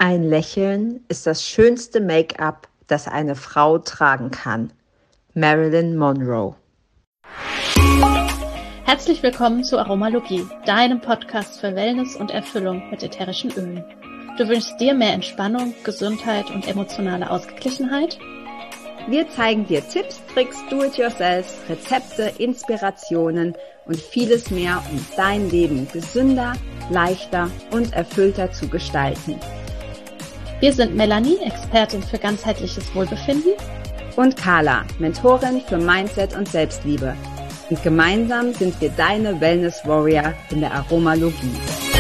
Ein Lächeln ist das schönste Make-up, das eine Frau tragen kann. Marilyn Monroe. Herzlich willkommen zu Aromalogie, deinem Podcast für Wellness und Erfüllung mit ätherischen Ölen. Du wünschst dir mehr Entspannung, Gesundheit und emotionale Ausgeglichenheit? Wir zeigen dir Tipps, Tricks, Do-it-yourself, Rezepte, Inspirationen und vieles mehr, um dein Leben gesünder, leichter und erfüllter zu gestalten. Wir sind Melanie, Expertin für ganzheitliches Wohlbefinden, und Carla, Mentorin für Mindset und Selbstliebe. Und gemeinsam sind wir deine Wellness Warrior in der Aromalogie.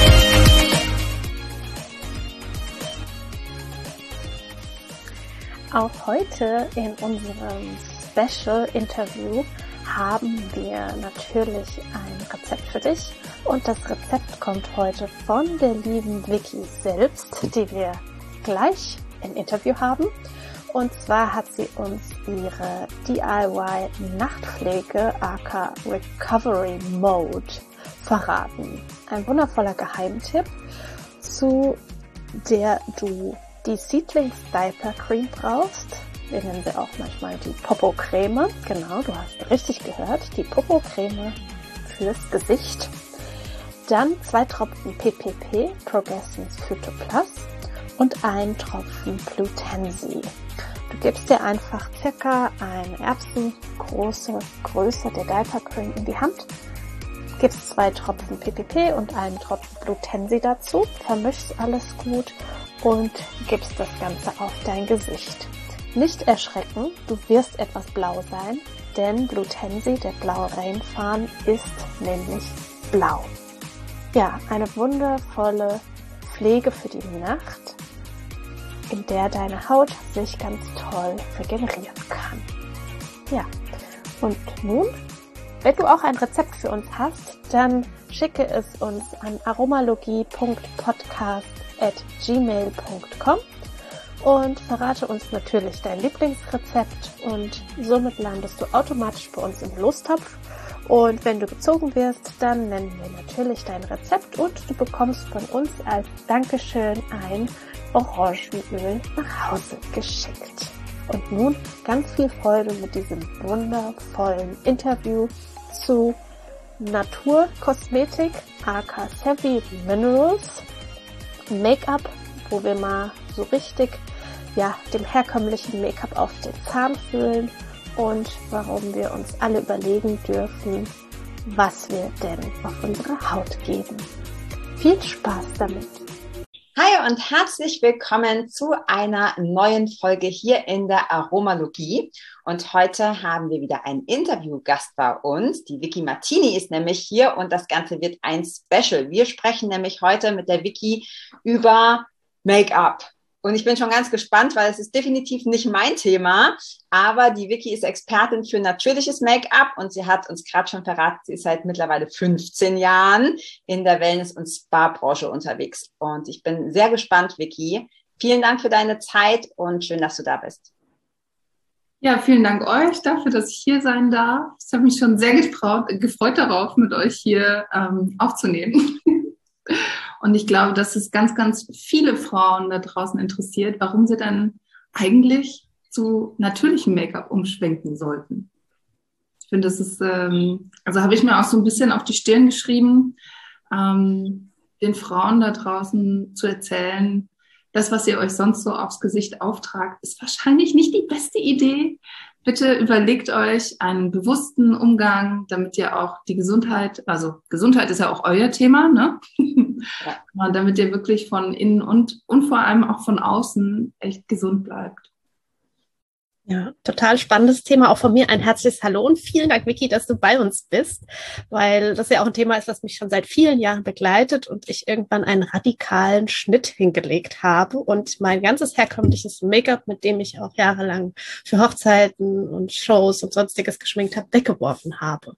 Auch heute in unserem Special-Interview haben wir natürlich ein Rezept für dich. Und das Rezept kommt heute von der lieben Vicky selbst, die wir gleich im Interview haben. Und zwar hat sie uns ihre DIY-Nachtpflege aka Recovery Mode verraten. Ein wundervoller Geheimtipp, zu der du die Seedlings Diaper Cream brauchst. Wir nennen sie auch manchmal die Popo-Creme. Genau, du hast richtig gehört, die Popo-Creme fürs Gesicht. Dann 2 Tropfen PPP, Progressence Phyto Plus, und 1 Tropfen Blutensi. Du gibst dir einfach circa eine erbsengroße Größe der Diaper Cream in die Hand, gibst 2 Tropfen PPP und 1 Tropfen Blutensi dazu, vermischst alles gut und gibst das Ganze auf dein Gesicht. Nicht erschrecken, du wirst etwas blau sein, denn Blutensi, der blaue Rainfaden, ist nämlich blau. Ja, eine wundervolle Pflege für die Nacht, in der deine Haut sich ganz toll regenerieren kann. Ja, und nun, wenn du auch ein Rezept für uns hast, dann schicke es uns an aromalogie.podcast@gmail.com und verrate uns natürlich dein Lieblingsrezept, und somit landest du automatisch bei uns im Lostopf. Und wenn du gezogen wirst, dann nennen wir natürlich dein Rezept und du bekommst von uns als Dankeschön ein Orangenöl nach Hause geschickt. Und nun ganz viel Freude mit diesem wundervollen Interview zu Naturkosmetik aka Heavy Minerals, Make-up, wo wir mal so richtig dem herkömmlichen Make-up auf den Zahn fühlen und warum wir uns alle überlegen dürfen, was wir denn auf unsere Haut geben. Viel Spaß damit! Hi und herzlich willkommen zu einer neuen Folge hier in der Aromalogie. Und heute haben wir wieder einen Interviewgast bei uns. Die Vicky Martini ist nämlich hier und das Ganze wird ein Special. Wir sprechen nämlich heute mit der Vicky über Make-up. Und ich bin schon ganz gespannt, weil es ist definitiv nicht mein Thema, aber die Vicky ist Expertin für natürliches Make-up und sie hat uns gerade schon verraten, sie ist seit mittlerweile 15 Jahren in der Wellness- und Spa-Branche unterwegs. Und ich bin sehr gespannt, Vicky. Vielen Dank für deine Zeit und schön, dass du da bist. Ja, vielen Dank euch dafür, dass ich hier sein darf. Ich habe mich schon sehr gefreut darauf, mit euch hier aufzunehmen. Und ich glaube, dass es ganz, ganz viele Frauen da draußen interessiert, warum sie dann eigentlich zu natürlichem Make-up umschwenken sollten. Ich finde, das ist, also habe ich mir auch so ein bisschen auf die Stirn geschrieben, den Frauen da draußen zu erzählen, das, was ihr euch sonst so aufs Gesicht auftragt, ist wahrscheinlich nicht die beste Idee. Bitte überlegt euch einen bewussten Umgang, damit ihr auch die Gesundheit, also Gesundheit ist ja auch euer Thema, ne? Ja. Damit ihr wirklich von innen und vor allem auch von außen echt gesund bleibt. Ja, total spannendes Thema. Auch von mir ein herzliches Hallo und vielen Dank, Vicky, dass du bei uns bist, weil das ja auch ein Thema ist, das mich schon seit vielen Jahren begleitet und ich irgendwann einen radikalen Schnitt hingelegt habe und mein ganzes herkömmliches Make-up, mit dem ich auch jahrelang für Hochzeiten und Shows und Sonstiges geschminkt habe, weggeworfen habe.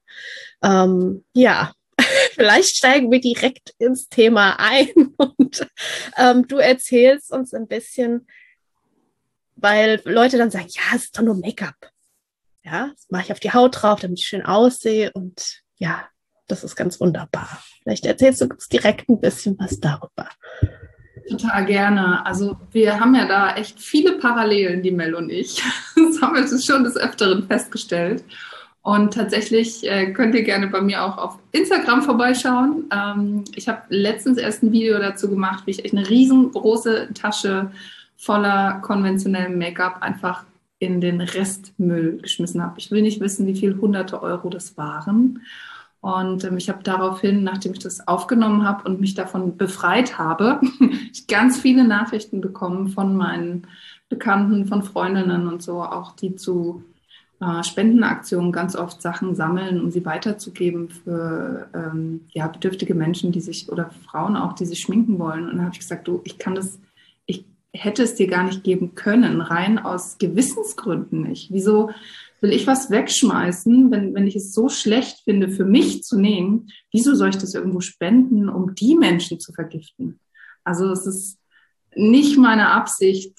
Vielleicht steigen wir direkt ins Thema ein und du erzählst uns ein bisschen, weil Leute dann sagen, ja, es ist doch nur Make-up. Ja, das mache ich auf die Haut drauf, damit ich schön aussehe und ja, das ist ganz wunderbar. Vielleicht erzählst du uns direkt ein bisschen was darüber. Total gerne. Also wir haben ja da echt viele Parallelen, die Mel und ich. Das haben wir jetzt schon des Öfteren festgestellt. Und tatsächlich könnt ihr gerne bei mir auch auf Instagram vorbeischauen. Ich habe letztens erst ein Video dazu gemacht, wie ich echt eine riesengroße Tasche voller konventionellem Make-up einfach in den Restmüll geschmissen habe. Ich will nicht wissen, wie viel hunderte Euro das waren. Und ich habe daraufhin, nachdem ich das aufgenommen habe und mich davon befreit habe, ganz viele Nachrichten bekommen von meinen Bekannten, von Freundinnen und so, auch die zu Spendenaktionen ganz oft Sachen sammeln, um sie weiterzugeben für bedürftige Menschen, die sich, oder Frauen auch, die sich schminken wollen. Und dann habe ich gesagt, du, ich hätte es dir gar nicht geben können, rein aus Gewissensgründen nicht. Wieso will ich was wegschmeißen, wenn ich es so schlecht finde, für mich zu nehmen? Wieso soll ich das irgendwo spenden, um die Menschen zu vergiften? Also es ist nicht meine Absicht,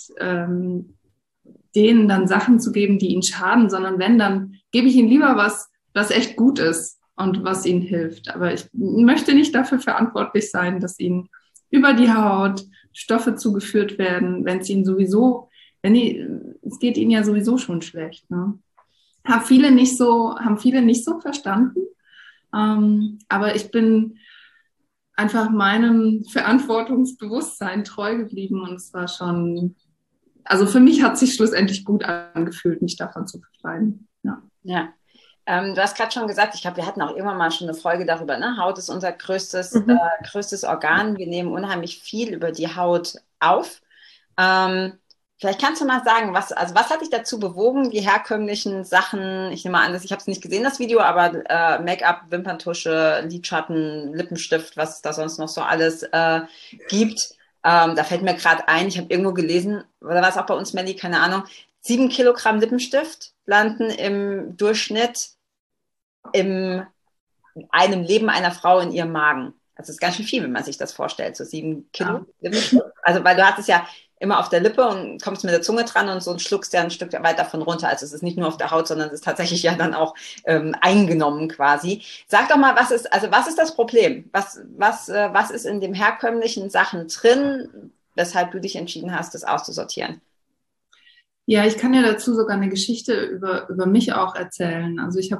denen dann Sachen zu geben, die ihnen schaden, sondern wenn, dann gebe ich ihnen lieber was echt gut ist und was ihnen hilft. Aber ich möchte nicht dafür verantwortlich sein, dass ihnen über die Haut Stoffe zugeführt werden, wenn es ihnen sowieso, es geht ihnen ja sowieso schon schlecht. Ne? Haben viele nicht so verstanden. Aber ich bin einfach meinem Verantwortungsbewusstsein treu geblieben und es war schon, also für mich hat es sich schlussendlich gut angefühlt, mich davon zu befreien. Ja. Du hast gerade schon gesagt, ich glaube, wir hatten auch irgendwann mal schon eine Folge darüber, ne? Haut ist unser größtes Organ. Wir nehmen unheimlich viel über die Haut auf. Vielleicht kannst du mal sagen, was hat dich dazu bewogen, die herkömmlichen Sachen, ich nehme an, ich habe es nicht gesehen, das Video, aber Make-up, Wimperntusche, Lidschatten, Lippenstift, was es da sonst noch so alles gibt. Da fällt mir gerade ein, ich habe irgendwo gelesen, oder war es auch bei uns, Melli, keine Ahnung, 7 Kilogramm Lippenstift landen im Durchschnitt in einem Leben einer Frau in ihrem Magen. Also das ist ganz schön viel, wenn man sich das vorstellt, so 7 Kilo Lippenstift. Also weil du hast es ja immer auf der Lippe und kommst mit der Zunge dran und so und schluckst ja ein Stück weit davon runter. Also es ist nicht nur auf der Haut, sondern es ist tatsächlich ja dann auch eingenommen quasi. Sag doch mal, was ist das Problem? Was ist in den herkömmlichen Sachen drin, weshalb du dich entschieden hast, das auszusortieren? Ja, ich kann ja dazu sogar eine Geschichte über mich auch erzählen. Also ich habe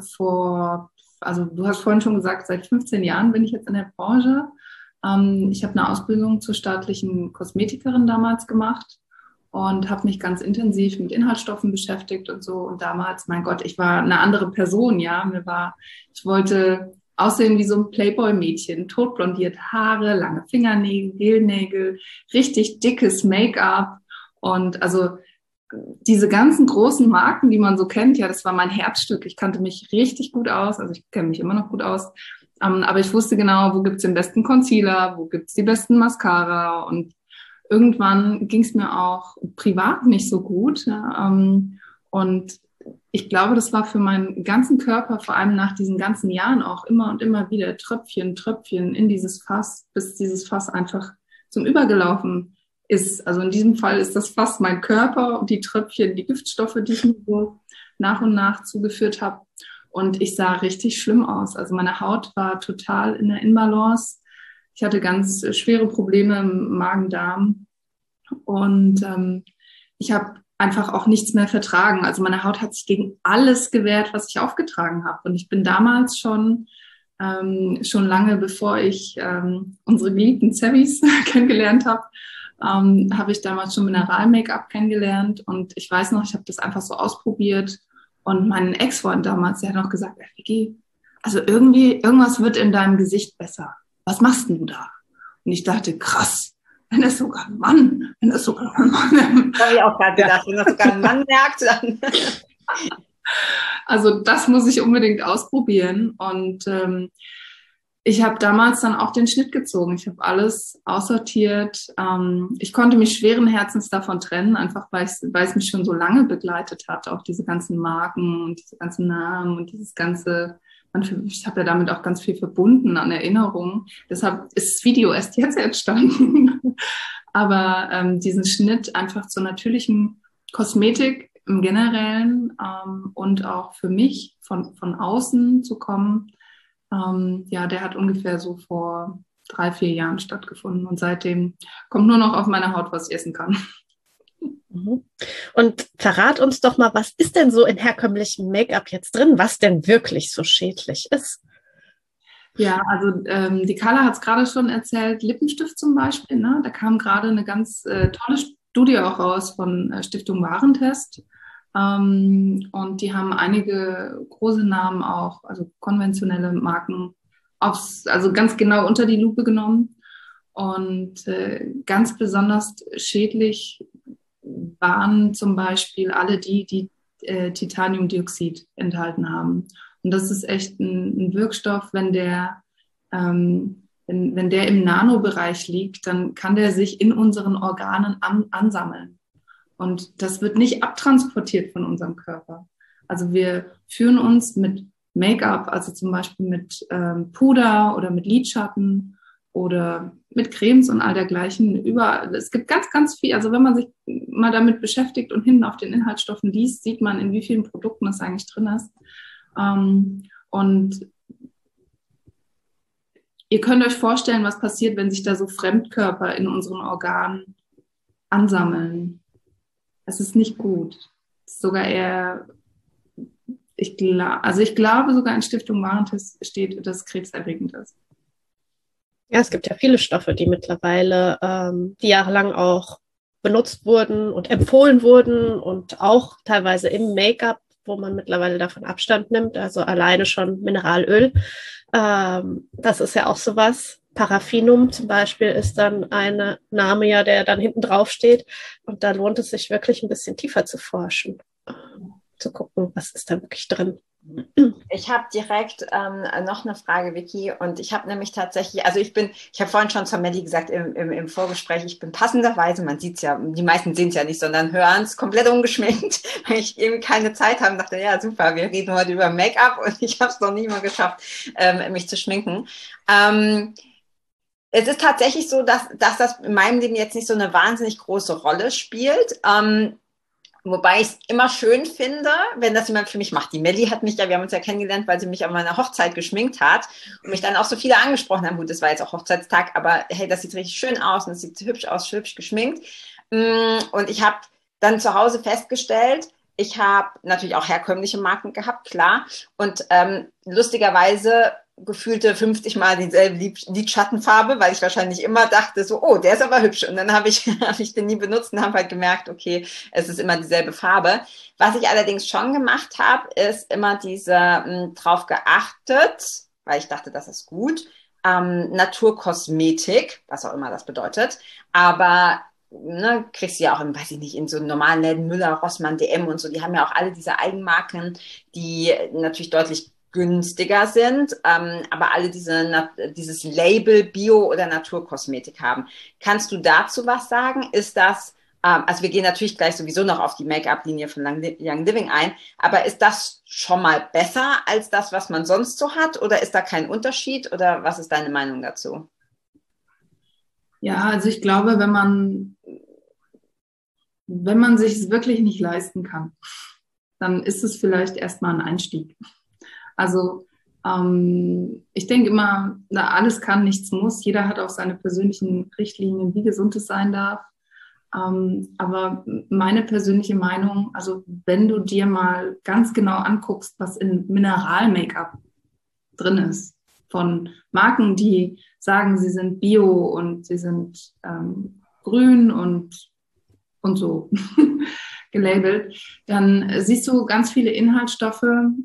du hast vorhin schon gesagt, seit 15 Jahren bin ich jetzt in der Branche. Ich habe eine Ausbildung zur staatlichen Kosmetikerin damals gemacht und habe mich ganz intensiv mit Inhaltsstoffen beschäftigt und so. Und damals, mein Gott, ich war eine andere Person, ja. Ich wollte aussehen wie so ein Playboy-Mädchen, totblondiert Haare, lange Fingernägel, Gelnägel, richtig dickes Make-up und also diese ganzen großen Marken, die man so kennt, ja, das war mein Herzstück. Ich kannte mich richtig gut aus, also ich kenne mich immer noch gut aus. Aber ich wusste genau, wo gibt's den besten Concealer, wo gibt's die besten Mascara. Und irgendwann ging's mir auch privat nicht so gut. Ja, und ich glaube, das war für meinen ganzen Körper, vor allem nach diesen ganzen Jahren auch immer und immer wieder Tröpfchen in dieses Fass, bis dieses Fass einfach zum Übergelaufen ist. Also in diesem Fall ist das Fass mein Körper und die Tröpfchen, die Giftstoffe, die ich mir so nach und nach zugeführt habe. Und ich sah richtig schlimm aus. Also meine Haut war total in der Inbalance. Ich hatte ganz schwere Probleme im Magen-Darm. Und ich habe einfach auch nichts mehr vertragen. Also meine Haut hat sich gegen alles gewehrt, was ich aufgetragen habe. Und ich bin damals schon lange bevor ich unsere geliebten Zevis kennengelernt habe, habe ich damals schon Mineral-Make-up kennengelernt. Und ich weiß noch, ich habe das einfach so ausprobiert. Und mein Ex-Freund damals, der hat noch gesagt, Vicky, also irgendwas wird in deinem Gesicht besser. Was machst denn du da? Und ich dachte, krass, wenn das sogar ein Mann. Das habe ich auch gerade gedacht, wenn das sogar ein Mann merkt, dann... Also das muss ich unbedingt ausprobieren. Und ich habe damals dann auch den Schnitt gezogen. Ich habe alles aussortiert. Ich konnte mich schweren Herzens davon trennen, einfach weil es mich schon so lange begleitet hat, auch diese ganzen Marken und diese ganzen Namen und dieses ganze, ich habe ja damit auch ganz viel verbunden an Erinnerungen. Deshalb ist das Video erst jetzt entstanden. Aber diesen Schnitt einfach zur natürlichen Kosmetik im Generellen und auch für mich von außen zu kommen, der hat ungefähr so vor 3-4 Jahren stattgefunden. Und seitdem kommt nur noch auf meine Haut, was ich essen kann. Und verrat uns doch mal, was ist denn so in herkömmlichem Make-up jetzt drin, was denn wirklich so schädlich ist? Ja, also die Carla hat es gerade schon erzählt, Lippenstift zum Beispiel, ne? Da kam gerade eine ganz tolle Studie auch raus von Stiftung Warentest. Und die haben einige große Namen auch, also konventionelle Marken, also ganz genau unter die Lupe genommen. Und ganz besonders schädlich waren zum Beispiel alle die Titaniumdioxid enthalten haben. Und das ist echt ein Wirkstoff, wenn der im Nanobereich liegt, dann kann der sich in unseren Organen ansammeln. Und das wird nicht abtransportiert von unserem Körper. Also wir führen uns mit Make-up, also zum Beispiel mit Puder oder mit Lidschatten oder mit Cremes und all dergleichen überall. Es gibt ganz, ganz viel. Also wenn man sich mal damit beschäftigt und hinten auf den Inhaltsstoffen liest, sieht man, in wie vielen Produkten das eigentlich drin ist. Und ihr könnt euch vorstellen, was passiert, wenn sich da so Fremdkörper in unseren Organen ansammeln. Es ist nicht gut. Es ist sogar eher, ich glaube sogar in Stiftung Warentest steht, dass es krebserregend ist. Ja, es gibt ja viele Stoffe, die mittlerweile, die jahrelang auch benutzt wurden und empfohlen wurden und auch teilweise im Make-up, wo man mittlerweile davon Abstand nimmt, also alleine schon Mineralöl. Das ist ja auch sowas. Paraffinum zum Beispiel ist dann ein Name, ja, der dann hinten drauf steht. Und da lohnt es sich wirklich ein bisschen tiefer zu forschen, zu gucken, was ist da wirklich drin. Ich habe direkt noch eine Frage, Vicky, und ich habe nämlich tatsächlich, also ich habe vorhin schon zur Melli gesagt im Vorgespräch, ich bin passenderweise, man sieht es ja, die meisten sehen es ja nicht, sondern hören es komplett ungeschminkt, weil ich eben keine Zeit habe und dachte, ja super, wir reden heute über Make-up und ich habe es noch nie mal geschafft, mich zu schminken. Es ist tatsächlich so, dass das in meinem Leben jetzt nicht so eine wahnsinnig große Rolle spielt. Wobei ich es immer schön finde, wenn das jemand für mich macht. Die Melli hat mich ja, wir haben uns ja kennengelernt, weil sie mich an meiner Hochzeit geschminkt hat und mich dann auch so viele angesprochen haben. Gut, das war jetzt auch Hochzeitstag, aber hey, das sieht richtig schön aus und es sieht hübsch aus, hübsch geschminkt. Und ich habe dann zu Hause festgestellt, ich habe natürlich auch herkömmliche Marken gehabt, klar. Und lustigerweise gefühlte 50 Mal dieselbe Lidschattenfarbe, weil ich wahrscheinlich immer dachte so, oh, der ist aber hübsch. Und dann habe ich den nie benutzt und habe halt gemerkt, okay, es ist immer dieselbe Farbe. Was ich allerdings schon gemacht habe, ist immer drauf geachtet, weil ich dachte, das ist gut, Naturkosmetik, was auch immer das bedeutet, aber kriegst du ja auch weiß ich nicht, in so normalen Läden, Müller, Rossmann, DM und so, die haben ja auch alle diese Eigenmarken, die natürlich deutlich günstiger sind, aber alle dieses Label Bio- oder Naturkosmetik haben. Kannst du dazu was sagen? Ist das, also wir gehen natürlich gleich sowieso noch auf die Make-up-Linie von Young Living ein, aber ist das schon mal besser als das, was man sonst so hat? Oder ist da kein Unterschied? Oder was ist deine Meinung dazu? Ja, also ich glaube, wenn man sich es wirklich nicht leisten kann, dann ist es vielleicht erstmal ein Einstieg. Also ich denke immer, alles kann, nichts muss. Jeder hat auch seine persönlichen Richtlinien, wie gesund es sein darf. Aber meine persönliche Meinung, also wenn du dir mal ganz genau anguckst, was in Mineral-Make-up drin ist, von Marken, die sagen, sie sind bio und sie sind grün und so gelabelt, dann siehst du ganz viele Inhaltsstoffe.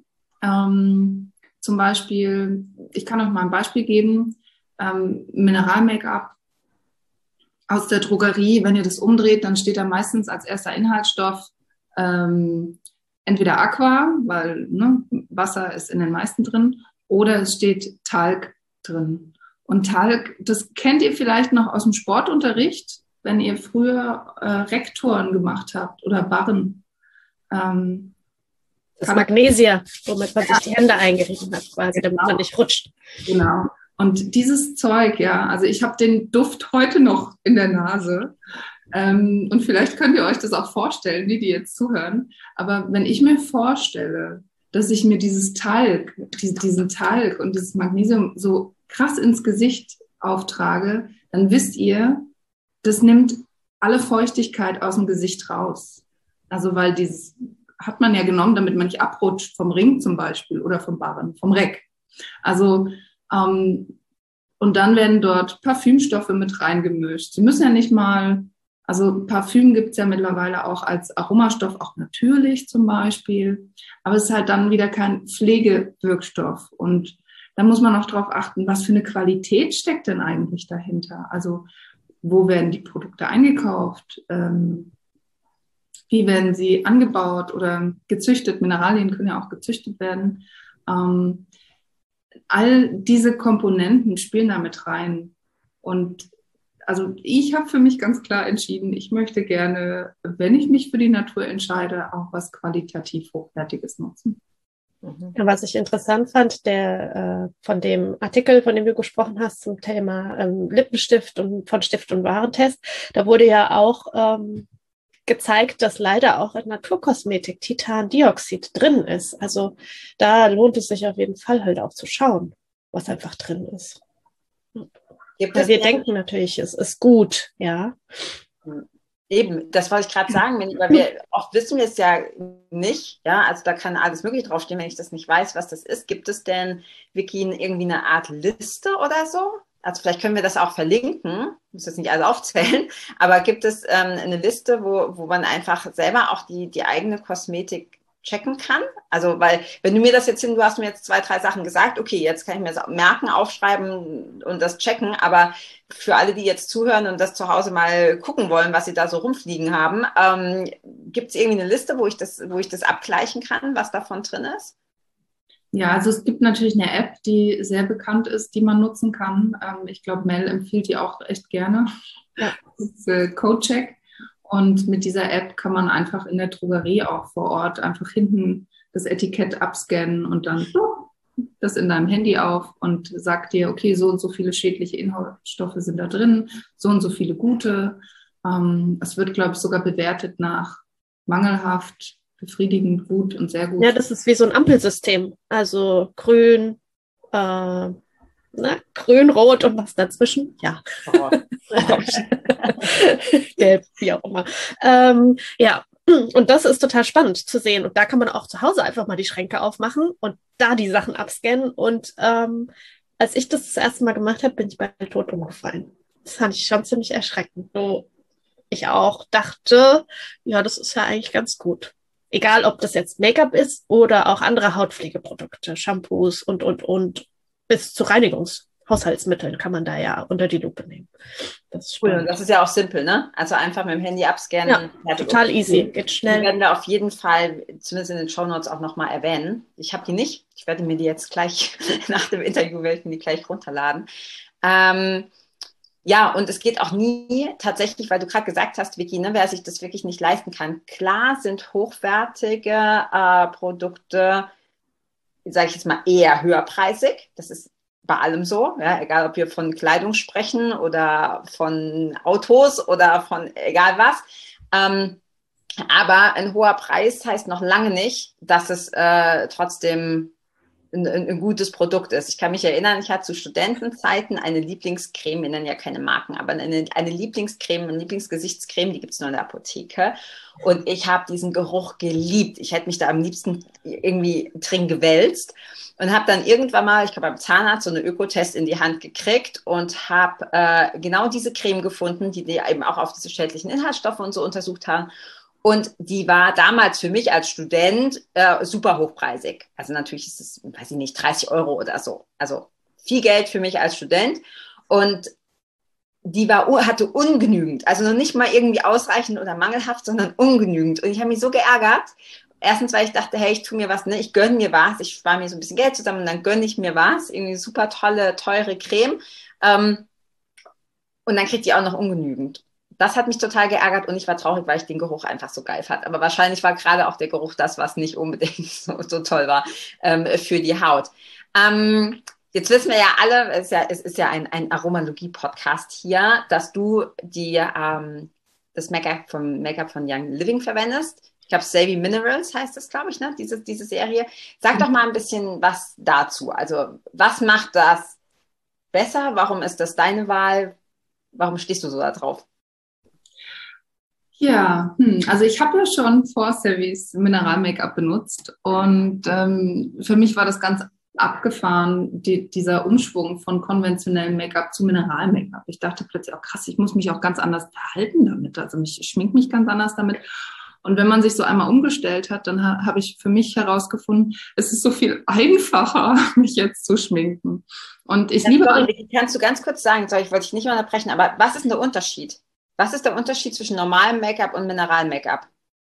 Zum Beispiel, ich kann euch mal ein Beispiel geben, Mineral-Make-up aus der Drogerie, wenn ihr das umdreht, dann steht da meistens als erster Inhaltsstoff entweder Aqua, weil Wasser ist in den meisten drin, oder es steht Talg drin. Und Talg, das kennt ihr vielleicht noch aus dem Sportunterricht, wenn ihr früher Rektoren gemacht habt oder Barren. Das Magnesia, womit man sich die Hände eingerieben hat, quasi, damit man nicht rutscht. Genau. Und dieses Zeug, ja, also ich habe den Duft heute noch in der Nase. Und vielleicht könnt ihr euch das auch vorstellen, die jetzt zuhören. Aber wenn ich mir vorstelle, dass ich mir diesen Talg und dieses Magnesium so krass ins Gesicht auftrage, dann wisst ihr, das nimmt alle Feuchtigkeit aus dem Gesicht raus. Also weil dieses hat man ja genommen, damit man nicht abrutscht vom Ring zum Beispiel oder vom Barren, vom Reck. Also und dann werden dort Parfümstoffe mit reingemischt. Sie müssen ja nicht mal, also Parfüm gibt es ja mittlerweile auch als Aromastoff, auch natürlich zum Beispiel. Aber es ist halt dann wieder kein Pflegewirkstoff. Und da muss man auch darauf achten, was für eine Qualität steckt denn eigentlich dahinter? Also wo werden die Produkte eingekauft? Wie werden sie angebaut oder gezüchtet? Mineralien können ja auch gezüchtet werden. All diese Komponenten spielen da mit rein. Und also ich habe für mich ganz klar entschieden, ich möchte gerne, wenn ich mich für die Natur entscheide, auch was qualitativ Hochwertiges nutzen. Ja, was ich interessant fand, von dem Artikel, von dem du gesprochen hast, zum Thema Lippenstift und von Stift- und Warentest, da wurde ja auch gezeigt, dass leider auch in Naturkosmetik Titandioxid drin ist. Also da lohnt es sich auf jeden Fall halt auch zu schauen, was einfach drin ist. Weil wir denken natürlich, es ist gut, ja. Eben, das wollte ich gerade sagen, weil wir oft wissen wir es ja nicht, ja, also da kann alles Mögliche draufstehen, wenn ich das nicht weiß, was das ist. Gibt es denn, Vicky, irgendwie eine Art Liste oder so? Also vielleicht können wir das auch verlinken, muss jetzt nicht alles aufzählen, aber gibt es eine Liste, wo man einfach selber auch die eigene Kosmetik checken kann? Also, weil, wenn du hast mir jetzt 2, 3 Sachen gesagt, okay, jetzt kann ich mir das merken, aufschreiben und das checken, aber für alle, die jetzt zuhören und das zu Hause mal gucken wollen, was sie da so rumfliegen haben, gibt es irgendwie eine Liste, wo ich das abgleichen kann, was davon drin ist? Ja, also es gibt natürlich eine App, die sehr bekannt ist, die man nutzen kann. Ich glaube, Mel empfiehlt die auch echt gerne. Ja. Das ist CodeCheck. Und mit dieser App kann man einfach in der Drogerie auch vor Ort einfach hinten das Etikett abscannen und dann das in deinem Handy auf und sagt dir, okay, so und so viele schädliche Inhaltsstoffe sind da drin, so und so viele gute. Es wird, glaube ich, sogar bewertet nach mangelhaft, befriedigend, gut und sehr gut. Ja, das ist wie so ein Ampelsystem. Also grün, grün, rot und was dazwischen. Ja. Oh. Gelb, wie auch immer. Ja, und das ist total spannend zu sehen. Und da kann man auch zu Hause einfach mal die Schränke aufmachen und da die Sachen abscannen. Und als ich das erste Mal gemacht habe, bin ich bei tot umgefallen. Das fand ich schon ziemlich erschreckend. So, ich auch dachte, ja, das ist ja eigentlich ganz gut. Egal, ob das jetzt Make-up ist oder auch andere Hautpflegeprodukte, Shampoos und bis zu Reinigungshaushaltsmitteln kann man da ja unter die Lupe nehmen. Das ist Cool, spannend. und das ist ja auch simpel, ne? Also einfach mit dem Handy abscannen. Ja, total easy, geht Die schnell. werden wir auf jeden Fall, zumindest in den Shownotes, auch nochmal erwähnen. Ich habe die nicht. Ich werde mir die jetzt gleich, nach dem Interview werde ich mir die gleich runterladen. Ja, und es geht auch nie tatsächlich, weil du gerade gesagt hast, Vicky, ne, wer sich das wirklich nicht leisten kann. Klar sind hochwertige Produkte, sage ich jetzt mal, eher höherpreisig. Das ist bei allem so, ja, egal ob wir von Kleidung sprechen oder von Autos oder von egal was. Aber ein hoher Preis heißt noch lange nicht, dass es trotzdem ein gutes Produkt ist. Ich kann mich erinnern, ich hatte zu Studentenzeiten eine Lieblingscreme, wir nennen ja keine Marken, aber eine Lieblingscreme, eine Lieblingsgesichtscreme, die gibt es nur in der Apotheke. Und ich habe diesen Geruch geliebt. Ich hätte mich da am liebsten irgendwie drin gewälzt und habe dann irgendwann mal, ich glaube beim Zahnarzt, so eine Ökotest in die Hand gekriegt und habe genau diese Creme gefunden, die eben auch auf diese schädlichen Inhaltsstoffe und so untersucht haben. Und die war damals für mich als Student super hochpreisig. Also natürlich ist es, weiß ich nicht, 30 € oder so. Also viel Geld für mich als Student. Und die hatte ungenügend. Also noch nicht mal irgendwie ausreichend oder mangelhaft, sondern ungenügend. Und ich habe mich so geärgert. Erstens, weil ich dachte, hey, ich tue mir was, ne? Ich gönne mir was. Ich spare mir so ein bisschen Geld zusammen und dann gönne ich mir was. Irgendwie super tolle, teure Creme. Und dann kriegt die auch noch ungenügend. Das hat mich total geärgert und ich war traurig, weil ich den Geruch einfach so geil fand. Aber wahrscheinlich war gerade auch der Geruch das, was nicht unbedingt so toll war für die Haut. Jetzt wissen wir ja alle, es ist ja ein Aromalogie-Podcast hier, dass du das Make-up von Young Living verwendest. Ich glaube, Savvy Minerals heißt das, glaube ich, ne? Diese Serie. Sag doch mal ein bisschen was dazu. Also, was macht das besser? Warum ist das deine Wahl? Warum stehst du so da drauf? Ja, also ich habe ja schon vor Service Mineral-Make-up benutzt und für mich war das ganz abgefahren, dieser Umschwung von konventionellem Make-up zu Mineral-Make-up. Ich dachte plötzlich auch krass, ich muss mich auch ganz anders verhalten damit. Also ich schmink mich ganz anders damit. Und wenn man sich so einmal umgestellt hat, dann habe ich für mich herausgefunden, es ist so viel einfacher, mich jetzt zu schminken. Und ich liebe... Kannst du ganz kurz sagen, sorry, ich wollte dich nicht unterbrechen, aber was ist denn der Unterschied? Was ist der Unterschied zwischen normalem Make-up und Mineral-Make-up?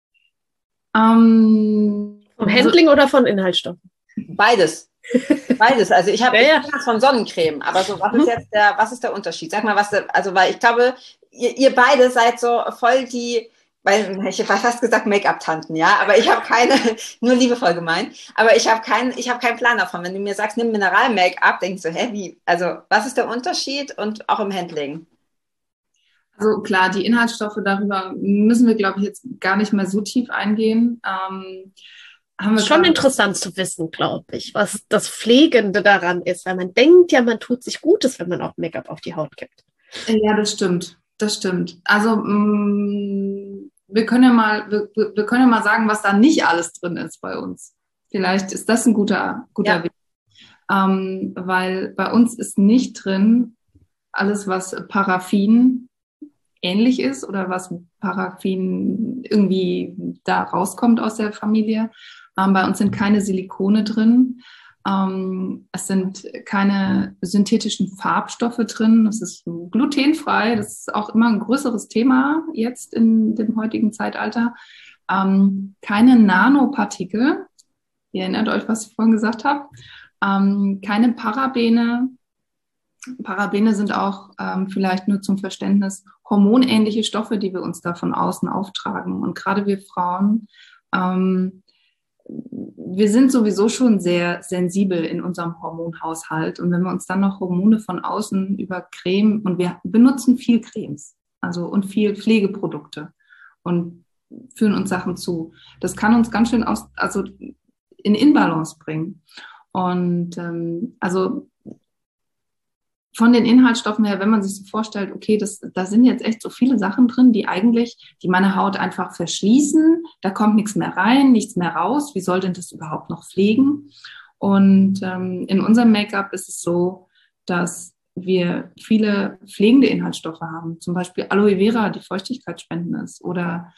Vom Handling oder von Inhaltsstoffen? Beides. Beides. Also ich habe von Sonnencreme, aber so, was ist der Unterschied? Sag mal, weil ich glaube, ihr beide seid so voll die, weil ich habe fast gesagt Make-up-Tanten, ja, aber ich habe keine, nur liebevoll gemeint, aber ich habe keinen Plan davon. Wenn du mir sagst, nimm Mineral-Make-up, denkst du, wie? Also was ist der Unterschied und auch im Handling? Also klar, die Inhaltsstoffe, darüber müssen wir, glaube ich, jetzt gar nicht mehr so tief eingehen. Schon interessant zu wissen, glaube ich, was das Pflegende daran ist, weil man denkt ja, man tut sich Gutes, wenn man auch Make-up auf die Haut gibt. Ja, das stimmt. Also wir können ja mal sagen, was da nicht alles drin ist bei uns. Vielleicht ist das ein guter Weg. Weil bei uns ist nicht drin alles, was Paraffin ähnlich ist oder was Paraffin irgendwie da rauskommt aus der Familie. Bei uns sind keine Silikone drin. Es sind keine synthetischen Farbstoffe drin. Es ist glutenfrei. Das ist auch immer ein größeres Thema jetzt in dem heutigen Zeitalter. Keine Nanopartikel. Ihr erinnert euch, was ich vorhin gesagt habe. Keine Parabene. Parabene sind auch vielleicht nur zum Verständnis hormonähnliche Stoffe, die wir uns da von außen auftragen. Und gerade wir Frauen, wir sind sowieso schon sehr sensibel in unserem Hormonhaushalt. Und wenn wir uns dann noch Hormone von außen über Creme, und wir benutzen viel Cremes, also und viel Pflegeprodukte und führen uns Sachen zu, das kann uns ganz schön in Inbalance bringen. Und also von den Inhaltsstoffen her, wenn man sich so vorstellt, okay, da sind jetzt echt so viele Sachen drin, die meine Haut einfach verschließen, da kommt nichts mehr rein, nichts mehr raus, wie soll denn das überhaupt noch pflegen? Und in unserem Make-up ist es so, dass wir viele pflegende Inhaltsstoffe haben, zum Beispiel Aloe Vera, die feuchtigkeitsspendend ist, oder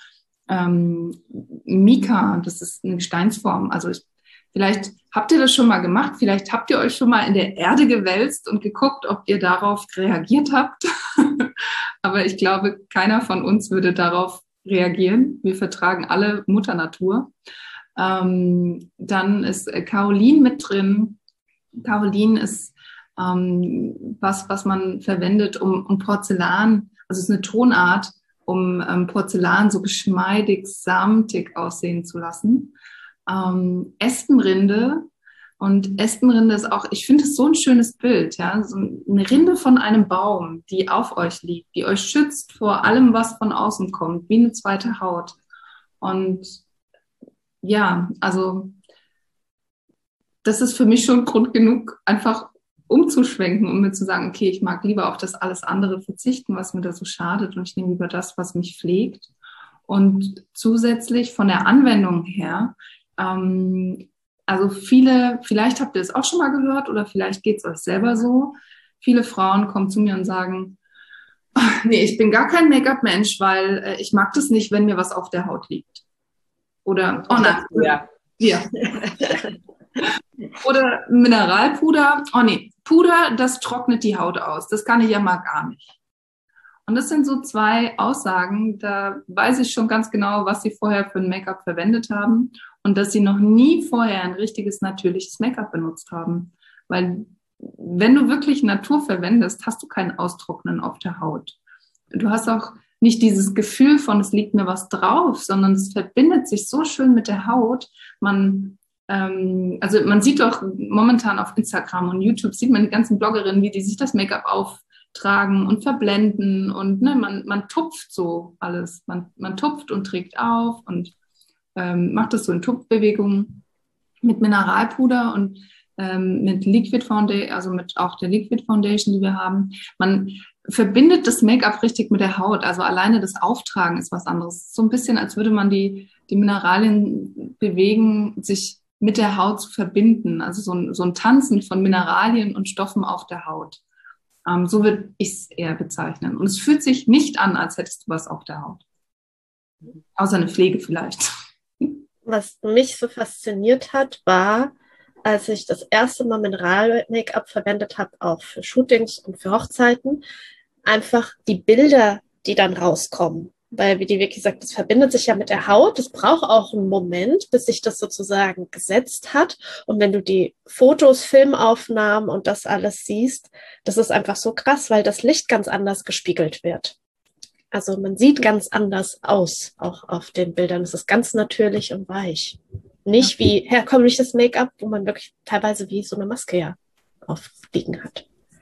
Mica, das ist eine Gesteinsform, also vielleicht habt ihr das schon mal gemacht, vielleicht habt ihr euch schon mal in der Erde gewälzt und geguckt, ob ihr darauf reagiert habt. Aber ich glaube, keiner von uns würde darauf reagieren. Wir vertragen alle Mutter Natur. Dann ist Kaolin mit drin. Kaolin ist was man verwendet, um Porzellan, also es ist eine Tonart, um Porzellan so geschmeidig, samtig aussehen zu lassen. Espenrinde, und Espenrinde ist auch, ich finde es so ein schönes Bild, ja, so eine Rinde von einem Baum, die auf euch liegt, die euch schützt vor allem, was von außen kommt, wie eine zweite Haut. Und ja, also das ist für mich schon Grund genug, einfach umzuschwenken, um mir zu sagen, okay, ich mag lieber auf das alles andere verzichten, was mir da so schadet, und ich nehme lieber das, was mich pflegt. Und zusätzlich von der Anwendung her, also vielleicht habt ihr es auch schon mal gehört oder vielleicht geht es euch selber so. Viele Frauen kommen zu mir und sagen, nee, ich bin gar kein Make-up-Mensch, weil ich mag das nicht, wenn mir was auf der Haut liegt. Oder, oh nein, ja. Oder Mineralpuder, oh nee, Puder, das trocknet die Haut aus, das kann ich ja mal gar nicht. Und das sind so zwei Aussagen, da weiß ich schon ganz genau, was sie vorher für ein Make-up verwendet haben und dass sie noch nie vorher ein richtiges, natürliches Make-up benutzt haben. Weil wenn du wirklich Natur verwendest, hast du kein Austrocknen auf der Haut. Du hast auch nicht dieses Gefühl von, es liegt mir was drauf, sondern es verbindet sich so schön mit der Haut. Also man sieht doch momentan auf Instagram und YouTube, sieht man die ganzen Bloggerinnen, wie die sich das Make-up auftragen und verblenden, und man tupft so alles. Man tupft und trägt auf und macht das so in Tupfbewegungen mit Mineralpuder, und mit Liquid Foundation, also mit auch der Liquid Foundation, die wir haben. Man verbindet das Make-up richtig mit der Haut. Also alleine das Auftragen ist was anderes. So ein bisschen, als würde man die Mineralien bewegen, sich mit der Haut zu verbinden. Also so ein Tanzen von Mineralien und Stoffen auf der Haut. So würde ich es eher bezeichnen. Und es fühlt sich nicht an, als hättest du was auf der Haut. Außer eine Pflege vielleicht. Was mich so fasziniert hat, war, als ich das erste Mal Mineral-Make-up verwendet habe, auch für Shootings und für Hochzeiten, einfach die Bilder, die dann rauskommen. Weil, wie die Vicky sagt, das verbindet sich ja mit der Haut. Es braucht auch einen Moment, bis sich das sozusagen gesetzt hat. Und wenn du die Fotos, Filmaufnahmen und das alles siehst, das ist einfach so krass, weil das Licht ganz anders gespiegelt wird. Also man sieht ganz anders aus, auch auf den Bildern. Es ist ganz natürlich und weich. Nicht wie herkömmliches Make-up, wo man wirklich teilweise wie so eine Maske ja aufliegen hat.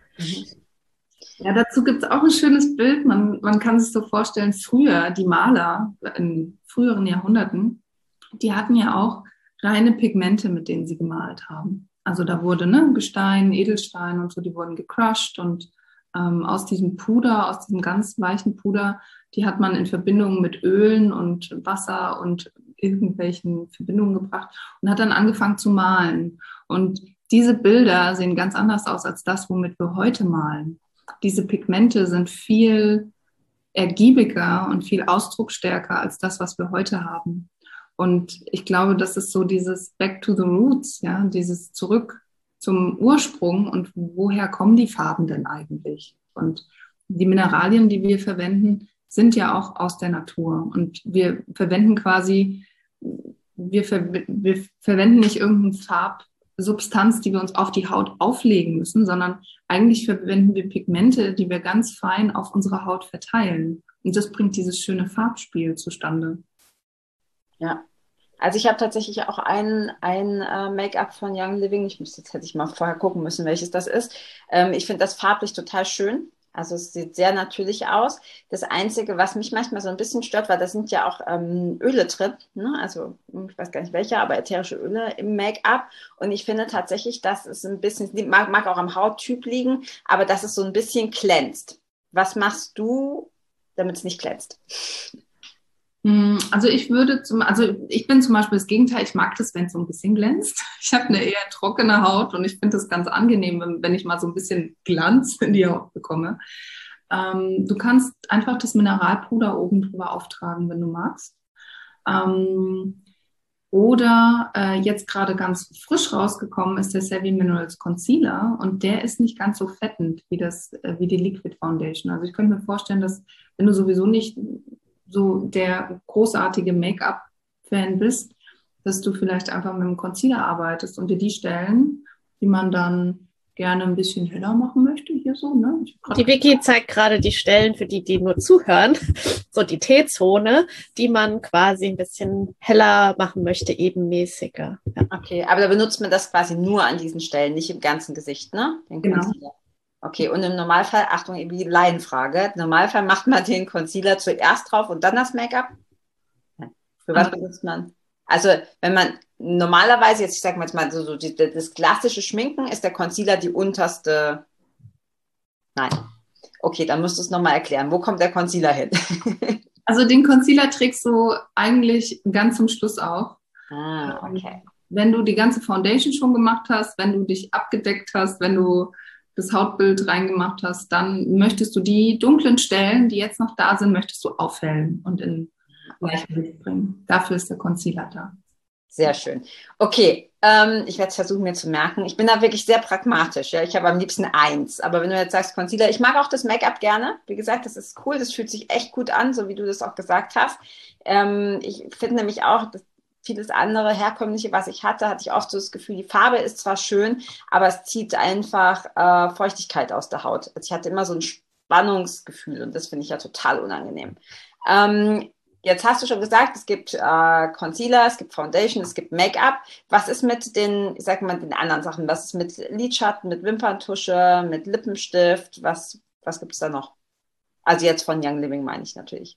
Ja, dazu gibt es auch ein schönes Bild. Man kann sich so vorstellen, früher, die Maler in früheren Jahrhunderten, die hatten ja auch reine Pigmente, mit denen sie gemalt haben. Also da wurde Gestein, Edelstein und so, die wurden gecrushed und aus diesem Puder, aus diesem ganz weichen Puder, die hat man in Verbindung mit Ölen und Wasser und irgendwelchen Verbindungen gebracht und hat dann angefangen zu malen. Und diese Bilder sehen ganz anders aus als das, womit wir heute malen. Diese Pigmente sind viel ergiebiger und viel ausdrucksstärker als das, was wir heute haben. Und ich glaube, das ist so dieses Back to the Roots, ja, dieses Zurück zum Ursprung und woher kommen die Farben denn eigentlich? Und die Mineralien, die wir verwenden, sind ja auch aus der Natur. Und wir verwenden quasi, wir verwenden nicht irgendeine Farbsubstanz, die wir uns auf die Haut auflegen müssen, sondern eigentlich verwenden wir Pigmente, die wir ganz fein auf unsere Haut verteilen. Und das bringt dieses schöne Farbspiel zustande. Ja. Also ich habe tatsächlich auch ein Make-up von Young Living. Hätte ich mal vorher gucken müssen, welches das ist. Ich finde das farblich total schön. Also es sieht sehr natürlich aus. Das Einzige, was mich manchmal so ein bisschen stört, weil da sind ja auch Öle drin, ne? Also ich weiß gar nicht welche, aber ätherische Öle im Make-up. Und ich finde tatsächlich, dass es ein bisschen, mag auch am Hauttyp liegen, aber dass es so ein bisschen glänzt. Was machst du, damit es nicht glänzt? Also ich bin zum Beispiel das Gegenteil, ich mag das, wenn es so ein bisschen glänzt. Ich habe eine eher trockene Haut und ich finde das ganz angenehm, wenn ich mal so ein bisschen Glanz in die Haut bekomme. Du kannst einfach das Mineralpuder oben drüber auftragen, wenn du magst. Oder jetzt gerade ganz frisch rausgekommen ist der Savvy Minerals Concealer und der ist nicht ganz so fettend wie die Liquid Foundation. Also ich könnte mir vorstellen, dass wenn du sowieso nicht so der großartige Make-up-Fan bist, dass du vielleicht einfach mit dem Concealer arbeitest und dir die Stellen, die man dann gerne ein bisschen heller machen möchte, hier so, ne? Die Vicky zeigt gerade die Stellen, für die nur zuhören, so die T-Zone, die man quasi ein bisschen heller machen möchte, ebenmäßiger. Ja. Okay, aber da benutzt man das quasi nur an diesen Stellen, nicht im ganzen Gesicht, ne? Den Concealer. Okay, und im Normalfall, Achtung, die Laienfrage, im Normalfall macht man den Concealer zuerst drauf und dann das Make-up? Für was benutzt man? Also, wenn man normalerweise, jetzt ich sage mal das klassische Schminken, ist der Concealer die unterste. Nein. Okay, dann musst du es nochmal erklären. Wo kommt der Concealer hin? Also den Concealer trägst du eigentlich ganz zum Schluss auf. Okay. Wenn du die ganze Foundation schon gemacht hast, wenn du dich abgedeckt hast, wenn du das Hautbild reingemacht hast, dann möchtest du die dunklen Stellen, die jetzt noch da sind, möchtest du aufhellen und in Gleichgewicht bringen. Dafür ist der Concealer da. Sehr schön. Okay, ich werde es versuchen, mir zu merken. Ich bin da wirklich sehr pragmatisch. Ja? Ich habe am liebsten 1. Aber wenn du jetzt sagst Concealer, ich mag auch das Make-up gerne. Wie gesagt, das ist cool. Das fühlt sich echt gut an, so wie du das auch gesagt hast. Ich finde nämlich auch, dass vieles andere herkömmliche, was ich hatte ich oft so das Gefühl, die Farbe ist zwar schön, aber es zieht einfach Feuchtigkeit aus der Haut. Also ich hatte immer so ein Spannungsgefühl und das finde ich ja total unangenehm. Jetzt hast du schon gesagt, es gibt Concealer, es gibt Foundation, es gibt Make-up. Was ist mit den anderen Sachen? Was ist mit Lidschatten, mit Wimperntusche, mit Lippenstift? Was gibt es da noch? Also jetzt von Young Living meine ich natürlich.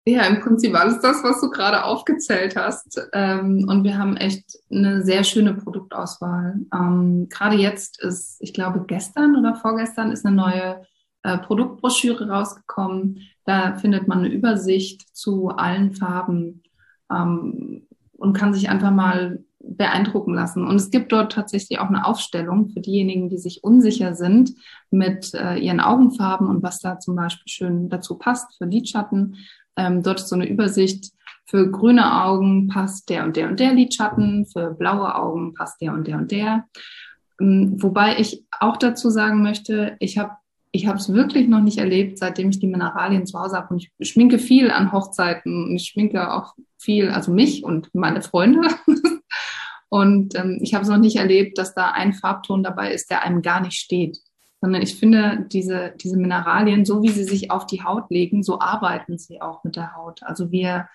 Ja, im Prinzip alles das, was du gerade aufgezählt hast. Und wir haben echt eine sehr schöne Produktauswahl. Gerade jetzt ist, ich glaube, gestern oder vorgestern ist eine neue Produktbroschüre rausgekommen. Da findet man eine Übersicht zu allen Farben und kann sich einfach mal beeindrucken lassen. Und es gibt dort tatsächlich auch eine Aufstellung für diejenigen, die sich unsicher sind mit ihren Augenfarben und was da zum Beispiel schön dazu passt für Lidschatten. Dort ist so eine Übersicht, für grüne Augen passt der und der und der Lidschatten, für blaue Augen passt der und der und der. Wobei ich auch dazu sagen möchte, ich habe es wirklich noch nicht erlebt, seitdem ich die Mineralien zu Hause habe. Und ich schminke viel an Hochzeiten und ich schminke auch viel, also mich und meine Freunde. Und ich habe es noch nicht erlebt, dass da ein Farbton dabei ist, der einem gar nicht steht. Sondern ich finde, diese Mineralien, so wie sie sich auf die Haut legen, so arbeiten sie auch mit der Haut. Also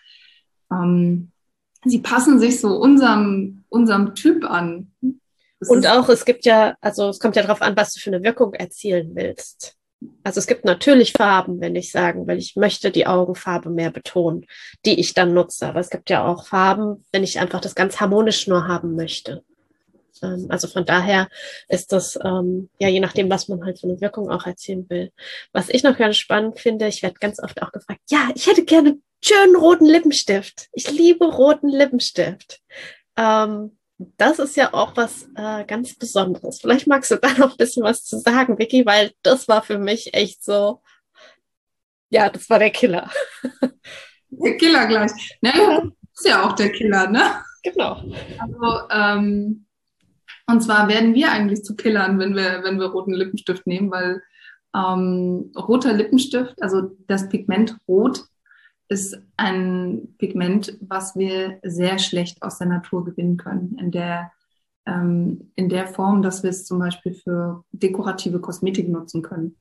sie passen sich so unserem Typ an. Und auch, es kommt ja darauf an, was du für eine Wirkung erzielen willst. Also es gibt natürlich Farben, wenn ich sagen will, ich möchte die Augenfarbe mehr betonen, die ich dann nutze. Aber es gibt ja auch Farben, wenn ich einfach das ganz harmonisch nur haben möchte. Also von daher ist das, je nachdem, was man halt für eine Wirkung auch erzielen will. Was ich noch ganz spannend finde, ich werde ganz oft auch gefragt, ja, ich hätte gerne einen schönen roten Lippenstift. Ich liebe roten Lippenstift. Das ist ja auch was ganz Besonderes. Vielleicht magst du da noch ein bisschen was zu sagen, Vicky, weil das war für mich echt so, ja, das war der Killer. Der Killer gleich. Ja, ist ja auch der Killer, ne? Genau. Also, und zwar werden wir eigentlich zu Killern, wenn wir roten Lippenstift nehmen, weil roter Lippenstift, also das Pigment Rot, ist ein Pigment, was wir sehr schlecht aus der Natur gewinnen können. In der Form, dass wir es zum Beispiel für dekorative Kosmetik nutzen können.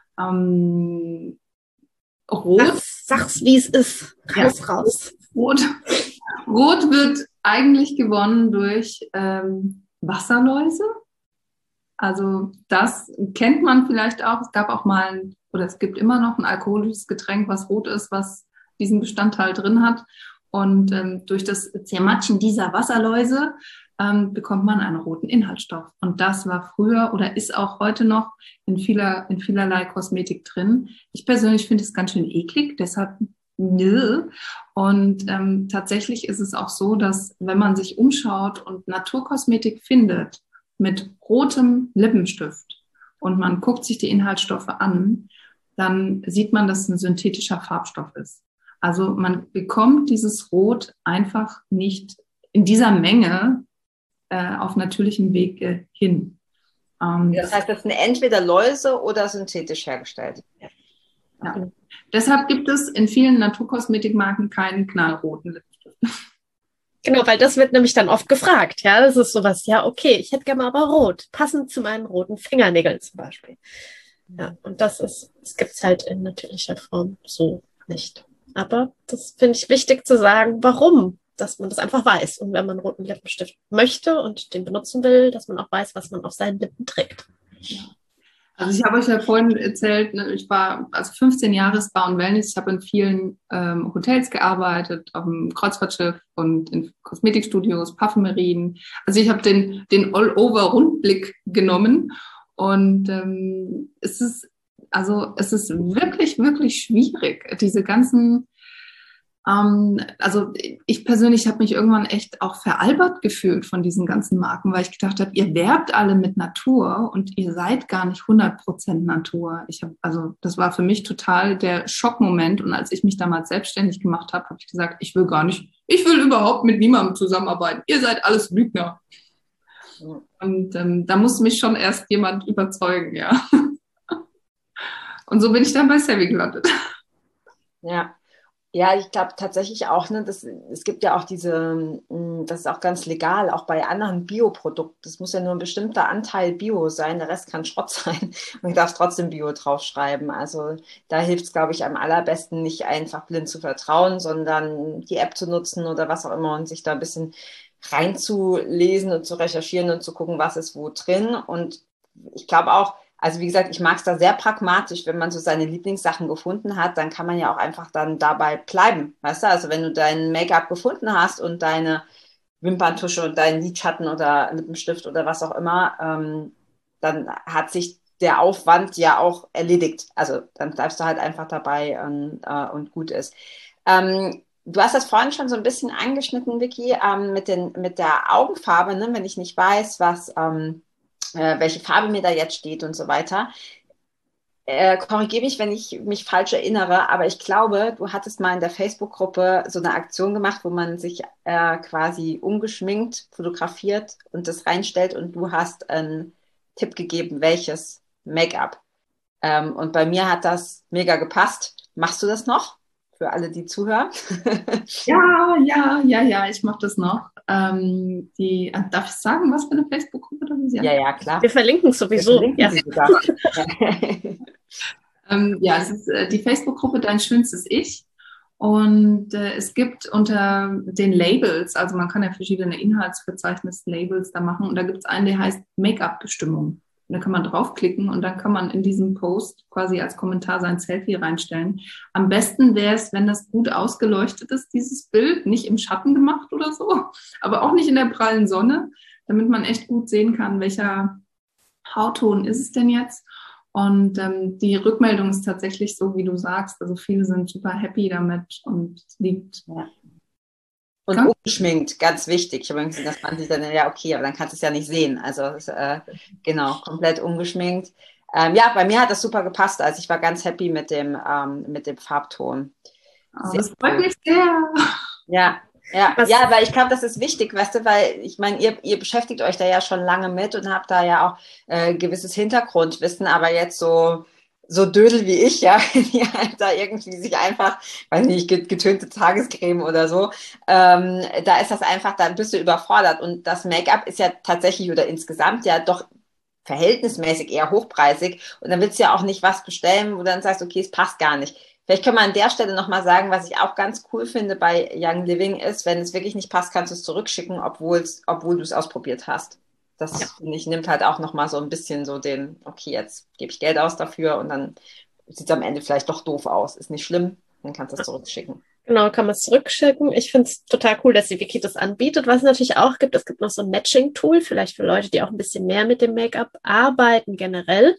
Rot. Sag's, wie es ist. Raus. Rot wird eigentlich gewonnen durch Wasserläuse. Also das kennt man vielleicht auch. Es gab auch mal es gibt immer noch ein alkoholisches Getränk, was rot ist, was diesen Bestandteil drin hat. Und durch das Zermatschen dieser Wasserläuse bekommt man einen roten Inhaltsstoff. Und das war früher oder ist auch heute noch in vielerlei Kosmetik drin. Ich persönlich finde es ganz schön eklig, deshalb nö. Und tatsächlich ist es auch so, dass wenn man sich umschaut und Naturkosmetik findet mit rotem Lippenstift und man guckt sich die Inhaltsstoffe an, dann sieht man, dass es ein synthetischer Farbstoff ist. Also man bekommt dieses Rot einfach nicht in dieser Menge auf natürlichem Weg hin. Das heißt, das sind entweder Läuse oder synthetisch hergestellt. Ja. Deshalb gibt es in vielen Naturkosmetikmarken keinen knallroten Lippenstift. Genau, weil das wird nämlich dann oft gefragt. Ja, das ist sowas, ja, okay, ich hätte gerne aber rot, passend zu meinen roten Fingernägeln zum Beispiel. Ja, und das gibt's halt in natürlicher Form so nicht. Aber das finde ich wichtig zu sagen, warum, dass man das einfach weiß. Und wenn man einen roten Lippenstift möchte und den benutzen will, dass man auch weiß, was man auf seinen Lippen trägt. Ja. Also ich habe euch ja vorhin erzählt, ne, ich war 15 Jahre Spa und Wellness. Ich habe in vielen Hotels gearbeitet, auf dem Kreuzfahrtschiff und in Kosmetikstudios, Parfümerien. Also ich habe den All-Over-Rundblick genommen und es ist wirklich, wirklich schwierig, diese ganzen also ich persönlich habe mich irgendwann echt auch veralbert gefühlt von diesen ganzen Marken, weil ich gedacht habe, ihr werbt alle mit Natur und ihr seid gar nicht 100% Natur. Das war für mich total der Schockmoment. Und als ich mich damals selbstständig gemacht habe, habe ich gesagt, ich will überhaupt mit niemandem zusammenarbeiten. Ihr seid alles Lügner. Und da musste mich schon erst jemand überzeugen, ja. Und so bin ich dann bei Savvy gelandet. Ja. Ja, ich glaube tatsächlich auch, ne, es gibt ja auch das ist auch ganz legal, auch bei anderen Bioprodukten. Das muss ja nur ein bestimmter Anteil Bio sein, der Rest kann Schrott sein. Und ich darf trotzdem Bio draufschreiben. Also da hilft es, glaube ich, am allerbesten, nicht einfach blind zu vertrauen, sondern die App zu nutzen oder was auch immer und sich da ein bisschen reinzulesen und zu recherchieren und zu gucken, was ist wo drin. Und ich glaube auch, Also wie gesagt, ich mag es da sehr pragmatisch, wenn man so seine Lieblingssachen gefunden hat, dann kann man ja auch einfach dann dabei bleiben, weißt du? Also wenn du dein Make-up gefunden hast und deine Wimperntusche und deinen Lidschatten oder Lippenstift oder was auch immer, dann hat sich der Aufwand ja auch erledigt. Also dann bleibst du halt einfach dabei und gut ist. Du hast das vorhin schon so ein bisschen angeschnitten, Vicky, mit der Augenfarbe, ne? Wenn ich nicht weiß, welche Farbe mir da jetzt steht und so weiter. Korrigiere mich, wenn ich mich falsch erinnere, aber ich glaube, du hattest mal in der Facebook-Gruppe so eine Aktion gemacht, wo man sich quasi ungeschminkt fotografiert und das reinstellt und du hast einen Tipp gegeben, welches Make-up. Und bei mir hat das mega gepasst. Machst du das noch? Für alle, die zuhören. Ja, ich mache das noch. Darf ich sagen, was für eine Facebook-Gruppe das ist? Ja, klar. Wir verlinken es sowieso. Wir verlinken sie sogar. Es ist die Facebook-Gruppe Dein schönstes Ich. Und es gibt unter den Labels, also man kann ja verschiedene Inhaltsverzeichnis-Labels da machen. Und da gibt es einen, der heißt Make-up-Bestimmung. Da kann man draufklicken und dann kann man in diesem Post quasi als Kommentar sein Selfie reinstellen. Am besten wäre es, wenn das gut ausgeleuchtet ist, dieses Bild, nicht im Schatten gemacht oder so, aber auch nicht in der prallen Sonne, damit man echt gut sehen kann, welcher Hautton ist es denn jetzt. Und die Rückmeldung ist tatsächlich so, wie du sagst. Also viele sind super happy damit und es liegt. Ja. Und ungeschminkt, ganz wichtig. Ich habe gesehen, dass man sich dann, ja, okay, aber dann kannst du es ja nicht sehen. Also, genau, komplett ungeschminkt. Ja, bei mir hat das super gepasst. Also, ich war ganz happy mit dem Farbton. Das freut mich sehr. Ja, weil ich glaube, das ist wichtig, weißt du, weil ich meine, ihr beschäftigt euch da ja schon lange mit und habt da ja auch gewisses Hintergrundwissen, aber jetzt so Dödel wie ich, ja, die halt da irgendwie sich einfach, weiß nicht, getönte Tagescreme oder so, da ist das einfach, dann bist du überfordert und das Make-up ist ja tatsächlich oder insgesamt ja doch verhältnismäßig eher hochpreisig und dann willst du ja auch nicht was bestellen, wo du dann sagst, okay, es passt gar nicht. Vielleicht können wir an der Stelle nochmal sagen, was ich auch ganz cool finde bei Young Living ist, wenn es wirklich nicht passt, kannst du es zurückschicken, obwohl du es ausprobiert hast. Das, finde ich, nimmt halt auch nochmal so ein bisschen so okay, jetzt gebe ich Geld aus dafür und dann sieht es am Ende vielleicht doch doof aus. Ist nicht schlimm, dann kannst du es zurückschicken. Genau, kann man es zurückschicken. Ich finde es total cool, dass die Wiki das anbietet. Was es natürlich auch gibt, es gibt noch so ein Matching-Tool, vielleicht für Leute, die auch ein bisschen mehr mit dem Make-up arbeiten generell.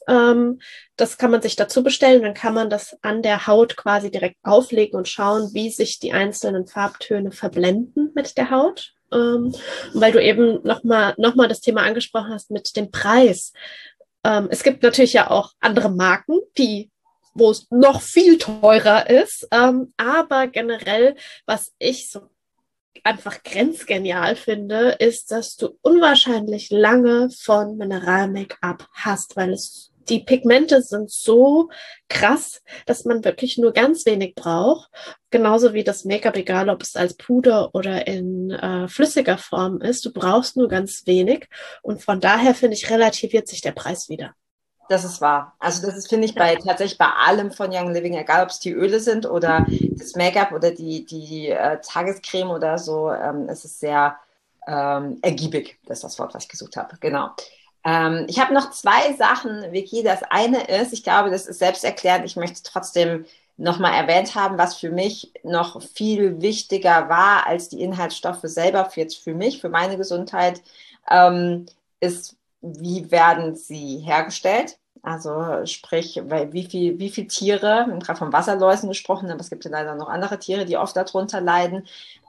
Das kann man sich dazu bestellen, dann kann man das an der Haut quasi direkt auflegen und schauen, wie sich die einzelnen Farbtöne verblenden mit der Haut. Weil du eben nochmal das Thema angesprochen hast mit dem Preis. Es gibt natürlich ja auch andere Marken, wo es noch viel teurer ist. Aber generell, was ich so einfach grenzgenial finde, ist, dass du unwahrscheinlich lange von Mineral-Make-up hast, weil die Pigmente sind so krass, dass man wirklich nur ganz wenig braucht. Genauso wie das Make-up, egal ob es als Puder oder in flüssiger Form ist. Du brauchst nur ganz wenig. Und von daher, finde ich, relativiert sich der Preis wieder. Das ist wahr. Also das ist, finde ich, tatsächlich bei allem von Young Living, egal ob es die Öle sind oder das Make-up oder die Tagescreme oder so, es ist sehr ergiebig. Das ist das Wort, was ich gesucht habe. Genau. Ich habe noch 2 Sachen, Vicky. Das eine ist, ich glaube, das ist selbsterklärend. Ich möchte trotzdem nochmal erwähnt haben, was für mich noch viel wichtiger war als die Inhaltsstoffe selber für mich, für meine Gesundheit, ist, wie werden sie hergestellt? Also sprich, wie viel Tiere, wir haben gerade von Wasserläusen gesprochen, aber es gibt ja leider noch andere Tiere, die oft darunter leiden.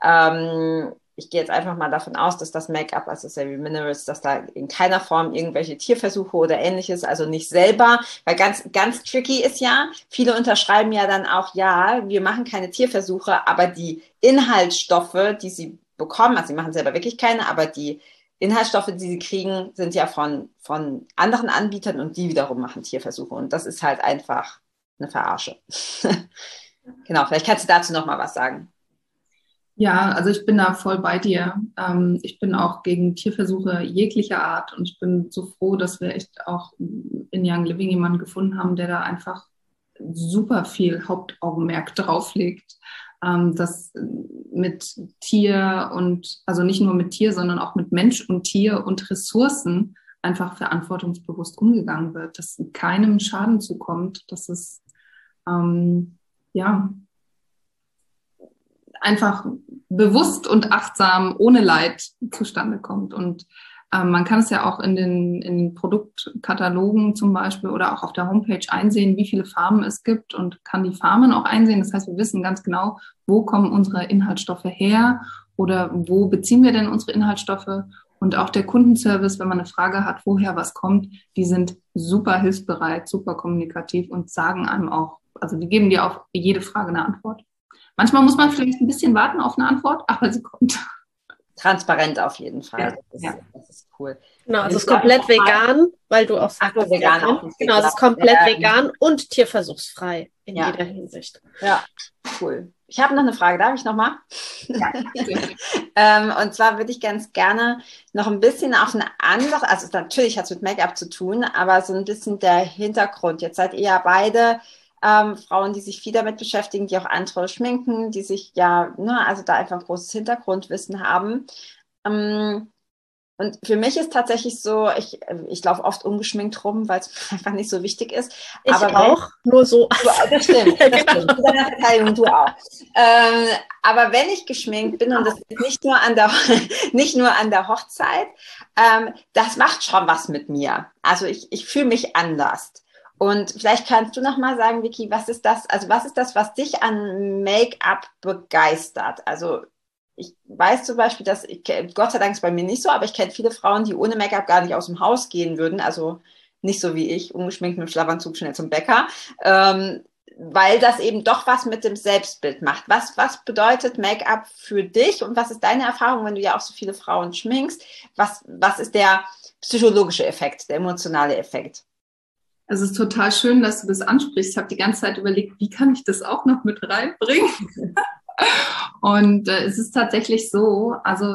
Ich gehe jetzt einfach mal davon aus, dass das Make-up, also Savvy Minerals, dass da in keiner Form irgendwelche Tierversuche oder ähnliches, also nicht selber, weil ganz, ganz tricky ist ja, viele unterschreiben ja dann auch, ja, wir machen keine Tierversuche, aber die Inhaltsstoffe, die sie bekommen, also sie machen selber wirklich keine, aber die Inhaltsstoffe, die sie kriegen, sind ja von anderen Anbietern und die wiederum machen Tierversuche und das ist halt einfach eine Verarsche. Genau, vielleicht kannst du dazu noch mal was sagen. Ja, also ich bin da voll bei dir. Ich bin auch gegen Tierversuche jeglicher Art und ich bin so froh, dass wir echt auch in Young Living jemanden gefunden haben, der da einfach super viel Hauptaugenmerk drauf legt, dass mit Tier und, also nicht nur mit Tier, sondern auch mit Mensch und Tier und Ressourcen einfach verantwortungsbewusst umgegangen wird, dass keinem Schaden zukommt, dass es einfach bewusst und achtsam ohne Leid zustande kommt. Und man kann es ja auch in den Produktkatalogen zum Beispiel oder auch auf der Homepage einsehen, wie viele Farben es gibt und kann die Farben auch einsehen. Das heißt, wir wissen ganz genau, wo kommen unsere Inhaltsstoffe her oder wo beziehen wir denn unsere Inhaltsstoffe. Und auch der Kundenservice, wenn man eine Frage hat, woher was kommt, die sind super hilfsbereit, super kommunikativ und sagen einem auch, also die geben dir auf jede Frage eine Antwort. Manchmal muss man vielleicht ein bisschen warten auf eine Antwort, aber sie kommt. Transparent auf jeden Fall. Ja. Das ist cool. Genau, es ist komplett vegan, weil du auch sagst, vegan auch. Genau, es ist komplett vegan und tierversuchsfrei in jeder Hinsicht. Ja, cool. Ich habe noch eine Frage, darf ich nochmal? Ja. Und zwar würde ich ganz gerne noch ein bisschen auf eine andere, also natürlich hat es mit Make-up zu tun, aber so ein bisschen der Hintergrund. Jetzt seid ihr ja beide Frauen, die sich viel damit beschäftigen, die auch andere schminken, die sich also da einfach ein großes Hintergrundwissen haben. Und für mich ist tatsächlich so, ich laufe oft ungeschminkt rum, weil es einfach nicht so wichtig ist. Ich auch, nur so. Das stimmt. Zu deiner Verteidigung, du auch. Aber wenn ich geschminkt bin, und das ist nicht nur an der Hochzeit, das macht schon was mit mir. Also ich fühle mich anders. Und vielleicht kannst du noch mal sagen, Vicky, was ist das, was dich an Make-up begeistert? Also ich weiß zum Beispiel, dass, Gott sei Dank ist es bei mir nicht so, aber ich kenne viele Frauen, die ohne Make-up gar nicht aus dem Haus gehen würden, also nicht so wie ich, ungeschminkt mit dem Schlafanzug schnell zum Bäcker, weil das eben doch was mit dem Selbstbild macht. Was bedeutet Make-up für dich und was ist deine Erfahrung, wenn du ja auch so viele Frauen schminkst? Was ist der psychologische Effekt, der emotionale Effekt? Also es ist total schön, dass du das ansprichst. Ich habe die ganze Zeit überlegt, wie kann ich das auch noch mit reinbringen? Und es ist tatsächlich so, also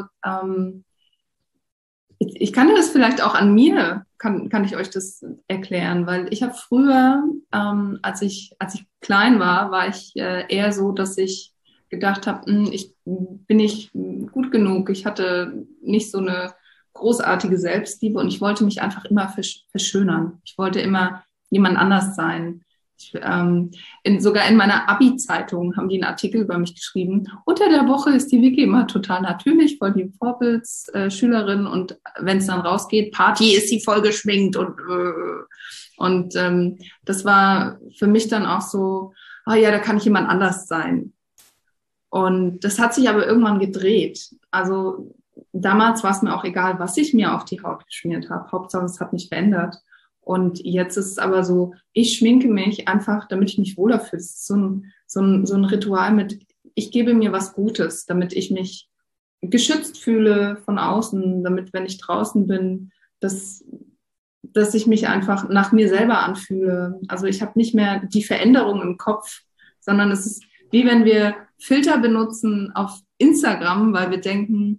ich kann dir das vielleicht auch an mir, kann ich euch das erklären, weil ich habe früher, als ich klein war ich eher so, dass ich gedacht habe, ich bin nicht gut genug, ich hatte nicht so eine großartige Selbstliebe und ich wollte mich einfach immer verschönern. Ich wollte immer jemand anders sein. Sogar in meiner Abi-Zeitung haben die einen Artikel über mich geschrieben. Unter der Woche ist die Vicky immer total natürlich, voll die Vorbildsschülerin und wenn es dann rausgeht, Party ist sie voll geschminkt und das war für mich dann auch so, da kann ich jemand anders sein. Und das hat sich aber irgendwann gedreht. Also damals war es mir auch egal, was ich mir auf die Haut geschmiert habe. Hauptsache, es hat mich verändert. Und jetzt ist es aber so, ich schminke mich einfach, damit ich mich wohler fühle. Es ist so ein Ritual mit, ich gebe mir was Gutes, damit ich mich geschützt fühle von außen, damit, wenn ich draußen bin, dass ich mich einfach nach mir selber anfühle. Also ich habe nicht mehr die Veränderung im Kopf, sondern es ist wie wenn wir Filter benutzen auf Instagram, weil wir denken,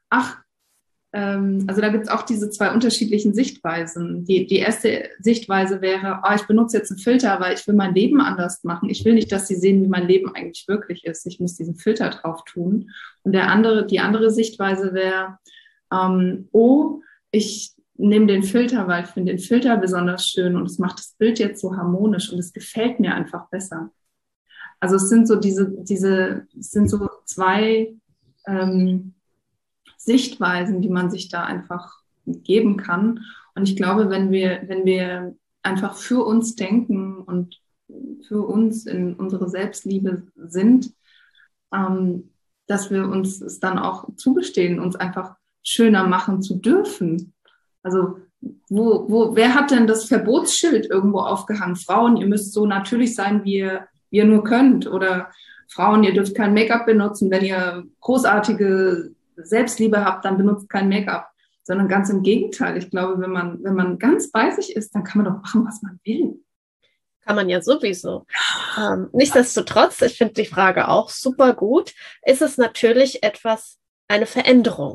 also da gibt es auch diese zwei unterschiedlichen Sichtweisen. Die erste Sichtweise wäre, ich benutze jetzt einen Filter, weil ich will mein Leben anders machen. Ich will nicht, dass sie sehen, wie mein Leben eigentlich wirklich ist. Ich muss diesen Filter drauf tun. Und die andere Sichtweise wäre, ich nehme den Filter, weil ich finde den Filter besonders schön und es macht das Bild jetzt so harmonisch und es gefällt mir einfach besser. Also es sind so zwei Sichtweisen, die man sich da einfach geben kann. Und ich glaube, wenn wir einfach für uns denken und für uns in unsere Selbstliebe sind, dass wir uns es dann auch zugestehen, uns einfach schöner machen zu dürfen. Also wer hat denn das Verbotsschild irgendwo aufgehangen? Frauen, ihr müsst so natürlich sein, wie ihr nur könnt. Oder Frauen, ihr dürft kein Make-up benutzen. Wenn ihr großartige Selbstliebe habt, dann benutzt kein Make-up. Sondern ganz im Gegenteil. Ich glaube, wenn man ganz bei sich ist, dann kann man doch machen, was man will. Kann man ja sowieso. Nichtsdestotrotz, ich finde die Frage auch super gut, ist es natürlich eine Veränderung,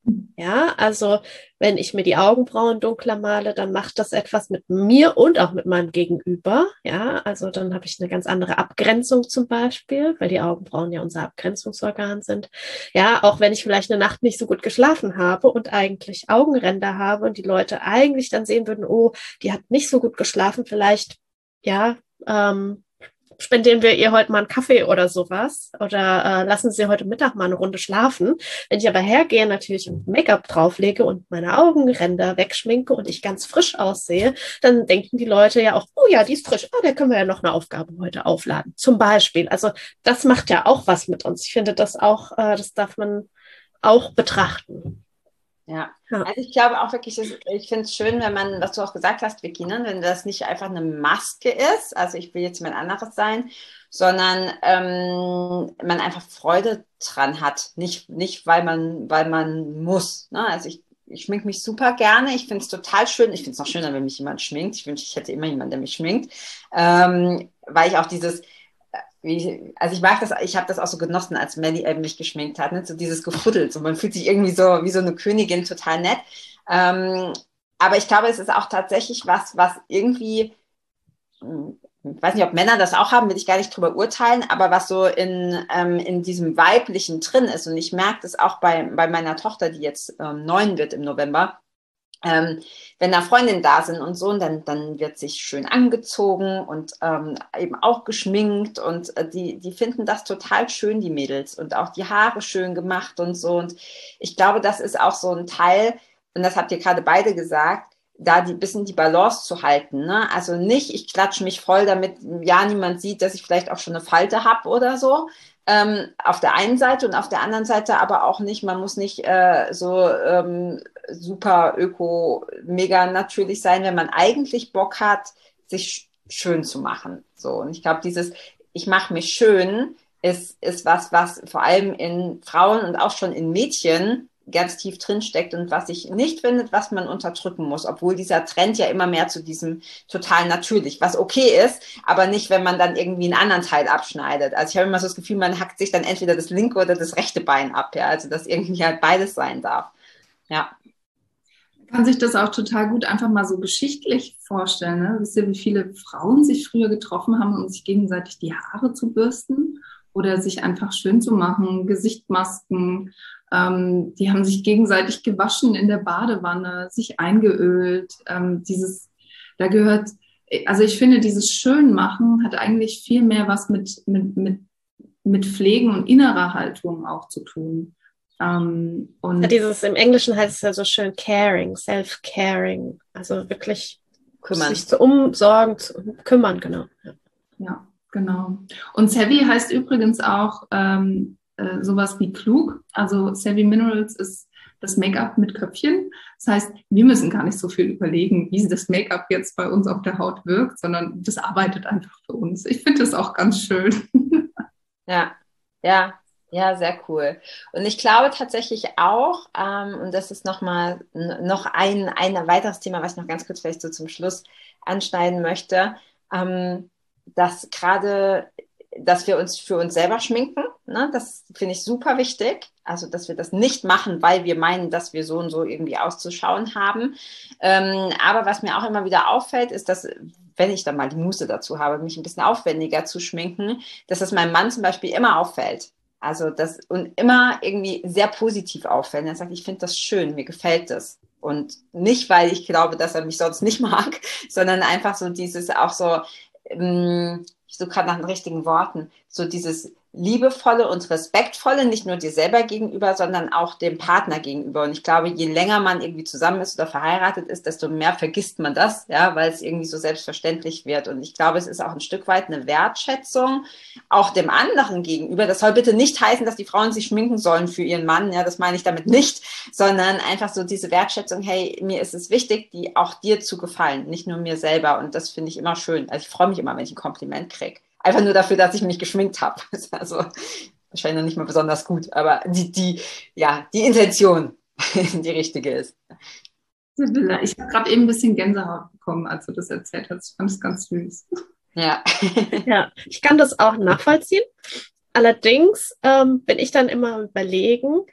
Ja, also wenn ich mir die Augenbrauen dunkler male, dann macht das etwas mit mir und auch mit meinem Gegenüber. Ja, also dann habe ich eine ganz andere Abgrenzung zum Beispiel, weil die Augenbrauen ja unser Abgrenzungsorgan sind. Ja, auch wenn ich vielleicht eine Nacht nicht so gut geschlafen habe und eigentlich Augenränder habe und die Leute eigentlich dann sehen würden, oh, die hat nicht so gut geschlafen, vielleicht, ja, spendieren wir ihr heute mal einen Kaffee oder sowas oder lassen sie heute Mittag mal eine Runde schlafen. Wenn ich aber hergehe natürlich und Make-up drauflege und meine Augenränder wegschminke und ich ganz frisch aussehe, dann denken die Leute ja auch, oh ja, die ist frisch, der können wir ja noch eine Aufgabe heute aufladen. Zum Beispiel. Also das macht ja auch was mit uns. Ich finde das auch, das darf man auch betrachten. Ja, also ich glaube auch wirklich, ich finde es schön, wenn man, was du auch gesagt hast, Vicky, ne, wenn das nicht einfach eine Maske ist, also ich will jetzt mal ein anderes sein, sondern man einfach Freude dran hat, nicht weil man muss. Ne? Also ich schminke mich super gerne, ich finde es total schön, ich finde es noch schöner, wenn mich jemand schminkt, ich wünsche, ich hätte immer jemanden, der mich schminkt, weil ich auch also ich mag das, ich habe das auch so genossen, als Melly mich geschminkt hat, ne? So dieses Gefuddelt, so man fühlt sich irgendwie so wie so eine Königin, total nett. Aber ich glaube, es ist auch tatsächlich was irgendwie, ich weiß nicht, ob Männer das auch haben, will ich gar nicht drüber urteilen, aber was so in diesem Weiblichen drin ist. Und ich merke das auch bei meiner Tochter, die jetzt 9 wird im November. Wenn da Freundinnen da sind und so, und dann wird sich schön angezogen und eben auch geschminkt und die finden das total schön, die Mädels, und auch die Haare schön gemacht und so. Und ich glaube, das ist auch so ein Teil, und das habt ihr gerade beide gesagt, da bisschen die Balance zu halten. Ne? Also nicht, ich klatsche mich voll, damit ja niemand sieht, dass ich vielleicht auch schon eine Falte habe oder so. Auf der einen Seite, und auf der anderen Seite aber auch nicht, man muss nicht super öko, mega natürlich sein, wenn man eigentlich Bock hat, sich schön zu machen. So, und ich glaube, ich mache mich schön ist was vor allem in Frauen und auch schon in Mädchen ganz tief drin steckt und was sich nicht findet, was man unterdrücken muss, obwohl dieser Trend ja immer mehr zu diesem total natürlich, was okay ist, aber nicht, wenn man dann irgendwie einen anderen Teil abschneidet. Also ich habe immer so das Gefühl, man hackt sich dann entweder das linke oder das rechte Bein ab, ja, also dass irgendwie halt beides sein darf. Ja. Kann sich das auch total gut einfach mal so geschichtlich vorstellen. Ne? Wisst ihr, wie viele Frauen sich früher getroffen haben, um sich gegenseitig die Haare zu bürsten oder sich einfach schön zu machen, Gesichtmasken. Die haben sich gegenseitig gewaschen in der Badewanne, sich eingeölt. Da gehört, also ich finde, dieses Schönmachen hat eigentlich viel mehr was mit Pflegen und innerer Haltung auch zu tun. Und im Englischen heißt es ja so schön caring, self-caring, also wirklich kümmern. Sich zu umsorgen, zu kümmern, genau. Ja, genau. Und Savvy heißt übrigens auch sowas wie klug. Also Savvy Minerals ist das Make-up mit Köpfchen. Das heißt, wir müssen gar nicht so viel überlegen, wie das Make-up jetzt bei uns auf der Haut wirkt, sondern das arbeitet einfach für uns. Ich finde das auch ganz schön. Ja, sehr cool. Und ich glaube tatsächlich auch, und das ist noch ein weiteres Thema, was ich noch ganz kurz vielleicht so zum Schluss anschneiden möchte, dass wir uns für uns selber schminken, ne? Das finde ich super wichtig. Also, dass wir das nicht machen, weil wir meinen, dass wir so und so irgendwie auszuschauen haben. Aber was mir auch immer wieder auffällt, ist, dass, wenn ich dann mal die Muße dazu habe, mich ein bisschen aufwendiger zu schminken, dass das meinem Mann zum Beispiel immer auffällt. Also und immer irgendwie sehr positiv auffällt. Er sagt, ich finde das schön, mir gefällt das. Und nicht, weil ich glaube, dass er mich sonst nicht mag, sondern einfach so dieses auch so, ich suche gerade nach den richtigen Worten, so dieses liebevolle und respektvolle, nicht nur dir selber gegenüber, sondern auch dem Partner gegenüber. Und ich glaube, je länger man irgendwie zusammen ist oder verheiratet ist, desto mehr vergisst man das, ja, weil es irgendwie so selbstverständlich wird. Und ich glaube, es ist auch ein Stück weit eine Wertschätzung, auch dem anderen gegenüber. Das soll bitte nicht heißen, dass die Frauen sich schminken sollen für ihren Mann, ja, das meine ich damit nicht, sondern einfach so diese Wertschätzung, hey, mir ist es wichtig, auch dir zu gefallen, nicht nur mir selber. Und das finde ich immer schön. Also ich freue mich immer, wenn ich ein Kompliment kriege. Einfach nur dafür, dass ich mich geschminkt habe. Also wahrscheinlich noch nicht mal besonders gut, aber die Intention die richtige ist. Ich habe gerade eben ein bisschen Gänsehaut bekommen, als du das erzählt hast. Ich fand es ganz süß. Ja. Ja, ich kann das auch nachvollziehen. Allerdings bin ich dann immer überlegen,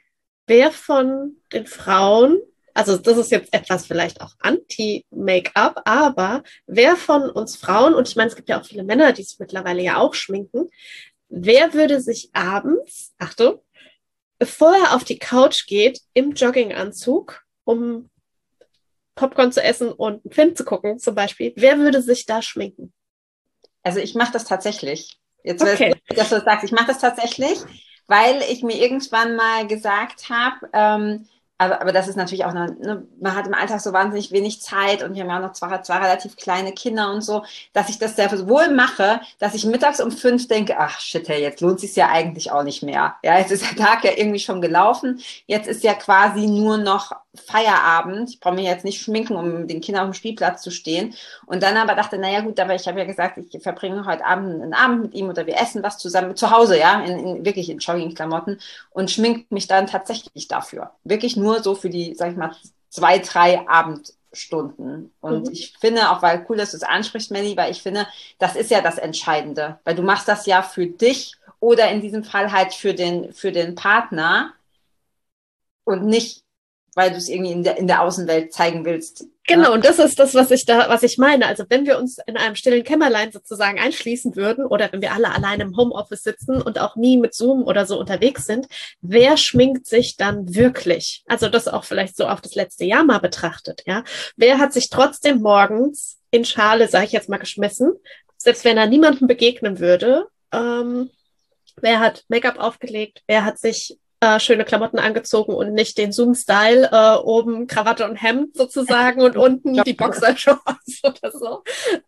wer von den Frauen, also das ist jetzt etwas vielleicht auch anti-Make-up, aber wer von uns Frauen, und ich meine, es gibt ja auch viele Männer, die es mittlerweile ja auch schminken, wer würde sich abends, Achtung, bevor er auf die Couch geht, im Jogginganzug, um Popcorn zu essen und einen Film zu gucken zum Beispiel, wer würde sich da schminken? Also ich mache das tatsächlich. Jetzt, Okay. dass du das sagst, ich mache das tatsächlich, weil ich mir irgendwann mal gesagt habe, aber das ist natürlich auch noch, ne, man hat im Alltag so wahnsinnig wenig Zeit und wir haben ja auch noch zwei relativ kleine Kinder und so, dass ich das sehr wohl mache, dass ich mittags um 5 denke, ach shit, hey, jetzt lohnt es sich ja eigentlich auch nicht mehr. Ja, jetzt ist der Tag ja irgendwie schon gelaufen. Jetzt ist ja quasi nur noch Feierabend. Ich brauche mich jetzt nicht schminken, um mit den Kindern auf dem Spielplatz zu stehen. Und dann aber dachte, naja gut, aber ich habe ja gesagt, ich verbringe heute Abend einen Abend mit ihm oder wir essen was zusammen zu Hause, ja, wirklich in Joggingklamotten und schminkt mich dann tatsächlich dafür. Wirklich nur so für die, sag ich mal, 2, 3 Abendstunden. Und ich finde auch, weil cool, dass du es ansprichst, Melli, weil ich finde, das ist ja das Entscheidende, weil du machst das ja für dich oder in diesem Fall halt für den Partner und nicht, weil du es irgendwie in der Außenwelt zeigen willst. Genau, und das ist das, was ich meine. Also wenn wir uns in einem stillen Kämmerlein sozusagen einschließen würden oder wenn wir alle alleine im Homeoffice sitzen und auch nie mit Zoom oder so unterwegs sind, wer schminkt sich dann wirklich? Also das auch vielleicht so auf das letzte Jahr mal betrachtet, ja. Wer hat sich trotzdem morgens in Schale, sage ich jetzt mal, geschmissen, selbst wenn er niemandem begegnen würde? Wer hat Make-up aufgelegt? Wer hat sich schöne Klamotten angezogen und nicht den Zoom-Style, oben Krawatte und Hemd sozusagen und unten die Boxershorts oder so.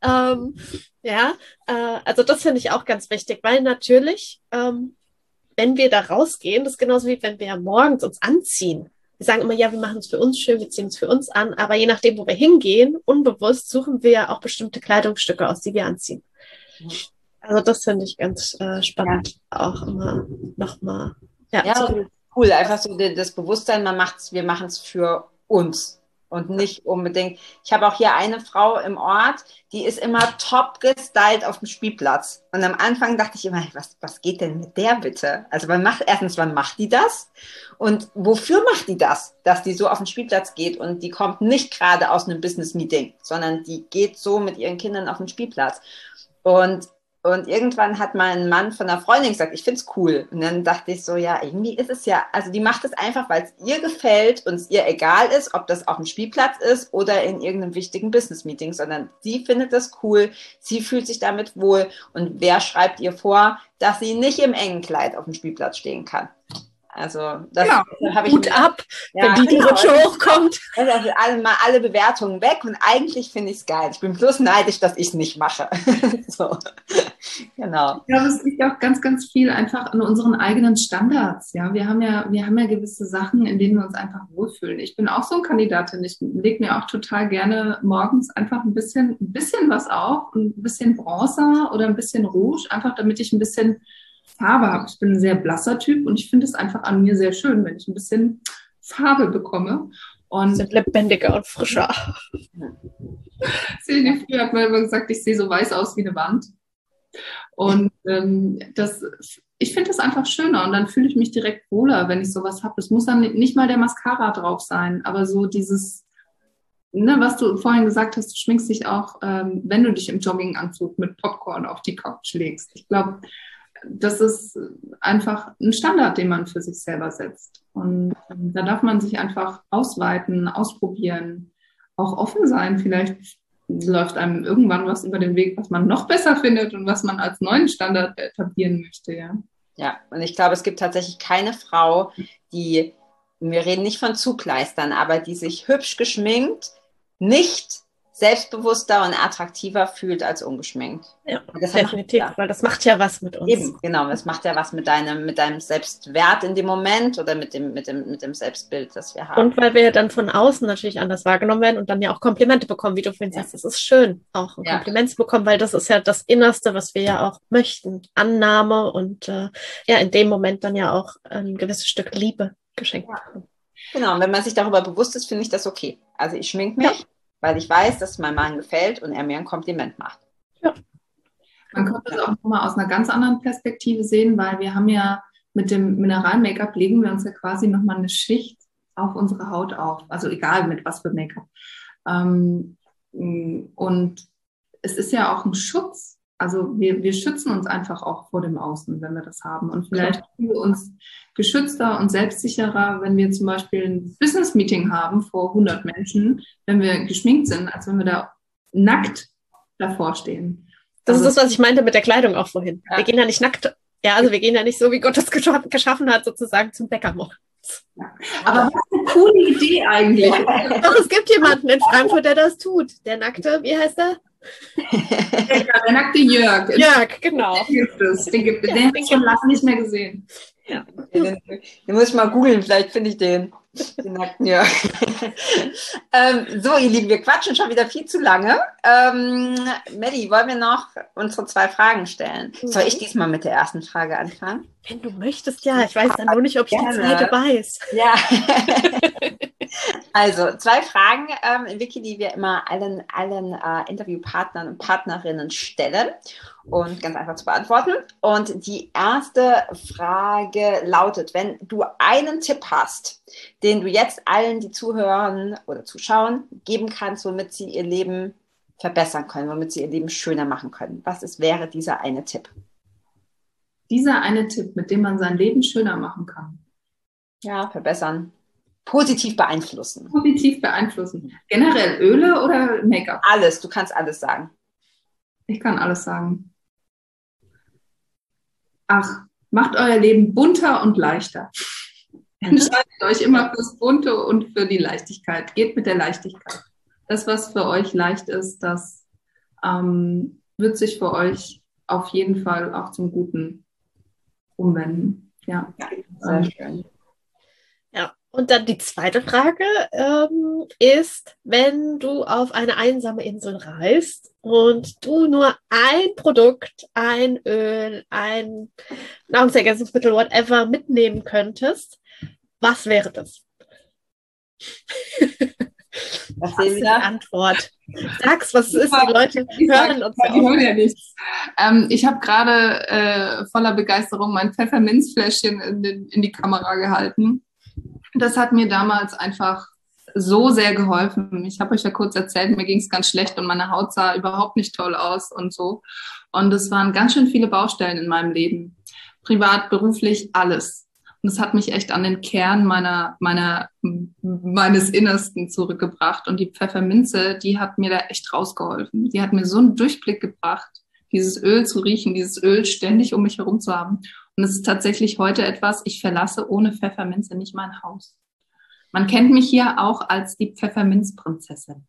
Also das finde ich auch ganz wichtig, weil natürlich, wenn wir da rausgehen, das ist genauso wie wenn wir morgens uns anziehen. Wir sagen immer, ja, wir machen es für uns schön, wir ziehen es für uns an, aber je nachdem, wo wir hingehen, unbewusst suchen wir ja auch bestimmte Kleidungsstücke aus, die wir anziehen. Also das finde ich ganz spannend, auch immer nochmal. Ja, cool. Einfach so das Bewusstsein, wir machen es für uns und nicht unbedingt. Ich habe auch hier eine Frau im Ort, die ist immer top gestylt auf dem Spielplatz. Und am Anfang dachte ich immer, was geht denn mit der bitte? Also wann macht die das? Und wofür macht die das? Dass die so auf den Spielplatz geht und die kommt nicht gerade aus einem Business-Meeting, sondern die geht so mit ihren Kindern auf den Spielplatz. Und irgendwann hat mein Mann von einer Freundin gesagt, ich finde es cool. Und dann dachte ich so, ja, irgendwie ist es ja, also die macht es einfach, weil es ihr gefällt und es ihr egal ist, ob das auf dem Spielplatz ist oder in irgendeinem wichtigen Business-Meeting, sondern sie findet das cool, sie fühlt sich damit wohl. Und wer schreibt ihr vor, dass sie nicht im engen Kleid auf dem Spielplatz stehen kann? Also das habe ich Hut ab, wenn die Rutsche hochkommt. Also alle Bewertungen weg und eigentlich finde ich es geil. Ich bin bloß neidisch, dass ich es nicht mache. So. Genau. Ich glaube, es liegt auch ganz, ganz viel einfach an unseren eigenen Standards. Ja, wir haben ja gewisse Sachen, in denen wir uns einfach wohlfühlen. Ich bin auch so ein Kandidatin. Ich lege mir auch total gerne morgens einfach ein bisschen was auf, ein bisschen Bronzer oder ein bisschen Rouge, einfach damit ich ein bisschen Farbe habe. Ich bin ein sehr blasser Typ und ich finde es einfach an mir sehr schön, wenn ich ein bisschen Farbe bekomme. Und sind lebendiger und frischer. Silvia früher hat mir immer gesagt, ich sehe so weiß aus wie eine Wand. Und ich finde das einfach schöner und dann fühle ich mich direkt wohler, wenn ich sowas habe. Es muss dann nicht mal der Mascara drauf sein, aber so dieses, ne, was du vorhin gesagt hast, du schminkst dich auch, wenn du dich im Jogginganzug mit Popcorn auf die Couch legst. Ich glaube, das ist einfach ein Standard, den man für sich selber setzt. Und da darf man sich einfach ausweiten, ausprobieren, auch offen sein. Vielleicht läuft einem irgendwann was über den Weg, was man noch besser findet und was man als neuen Standard etablieren möchte. Ja, und ich glaube, es gibt tatsächlich keine Frau, wir reden nicht von Zugleistern, aber die sich hübsch geschminkt, nicht selbstbewusster und attraktiver fühlt als ungeschminkt. Ja, definitiv, weil das macht ja was mit uns. Eben, genau, das macht ja was mit deinem Selbstwert in dem Moment oder mit dem Selbstbild, das wir haben. Und weil wir dann von außen natürlich anders wahrgenommen werden und dann ja auch Komplimente bekommen, wie du vorhin sagst, das ist schön, auch ein Kompliment zu bekommen, weil das ist ja das Innerste, was wir ja auch möchten. Annahme und in dem Moment dann ja auch ein gewisses Stück Liebe geschenkt bekommen. Genau, und wenn man sich darüber bewusst ist, finde ich das okay. Also ich schminke mich, weil ich weiß, dass es meinem Mann gefällt und er mir ein Kompliment macht. Ja. Man könnte es auch nochmal aus einer ganz anderen Perspektive sehen, weil wir haben ja mit dem Mineral-Make-up legen wir uns ja quasi nochmal eine Schicht auf unsere Haut auf. Also egal mit was für Make-up. Und es ist ja auch ein Schutz. Also wir schützen uns einfach auch vor dem Außen, wenn wir das haben. Und vielleicht fühlen wir uns geschützter und selbstsicherer, wenn wir zum Beispiel ein Business-Meeting haben vor 100 Menschen, wenn wir geschminkt sind, als wenn wir da nackt davor stehen. Das ist das, was ich meinte mit der Kleidung auch vorhin. Ja. Wir gehen ja nicht nackt, also wir gehen ja nicht so, wie Gott das geschaffen hat, sozusagen zum Bäcker morgens. Ja. Aber was eine coole Idee eigentlich. Doch, es gibt jemanden in Frankfurt, der das tut. Der nackte, wie heißt er? Der nackte Jörg. Jörg, genau. Den gibt es. Den habe ich schon lange nicht mehr gesehen. Ja. Den muss ich mal googeln, vielleicht finde ich den. Den nackten Jörg. So, ihr Lieben, wir quatschen schon wieder viel zu lange. Melli, wollen wir noch unsere 2 Fragen stellen? Soll ich diesmal mit der ersten Frage anfangen? Wenn du möchtest, ja. Ich weiß dann nur nicht, ob ich die zweite weiß. Ja. Also, 2 Fragen, Vicky, die wir immer allen Interviewpartnern und Partnerinnen stellen und ganz einfach zu beantworten. Und die erste Frage lautet, wenn du einen Tipp hast, den du jetzt allen, die zuhören oder zuschauen, geben kannst, womit sie ihr Leben verbessern können, womit sie ihr Leben schöner machen können. Wäre dieser eine Tipp? Dieser eine Tipp, mit dem man sein Leben schöner machen kann. Ja, verbessern. Positiv beeinflussen. Positiv beeinflussen. Generell Öle oder Make-up? Alles, du kannst alles sagen. Ich kann alles sagen. Ach, macht euer Leben bunter und leichter. Entscheidet euch immer fürs Bunte und für die Leichtigkeit. Geht mit der Leichtigkeit. Das, was für euch leicht ist, das wird sich für euch auf jeden Fall auch zum Guten umwenden. Ja, sehr schön. Ja, und dann die zweite Frage ist, wenn du auf eine einsame Insel reist und du nur ein Produkt, ein Öl, ein Nahrungsergänzungsmittel, whatever, mitnehmen könntest, was wäre das? Was ist die Antwort? Sag's, was ist, die Leute hören uns ja. Die hören ja nichts. Ich habe gerade voller Begeisterung mein Pfefferminzfläschchen in die Kamera gehalten. Das hat mir damals einfach so sehr geholfen. Ich habe euch ja kurz erzählt, mir ging es ganz schlecht und meine Haut sah überhaupt nicht toll aus und so. Und es waren ganz schön viele Baustellen in meinem Leben. Privat, beruflich, alles. Und es hat mich echt an den Kern meines Innersten zurückgebracht. Und die Pfefferminze, die hat mir da echt rausgeholfen. Die hat mir so einen Durchblick gebracht, dieses Öl zu riechen, dieses Öl ständig um mich herum zu haben. Und es ist tatsächlich heute etwas, ich verlasse ohne Pfefferminze nicht mein Haus. Man kennt mich hier auch als die Pfefferminzprinzessin.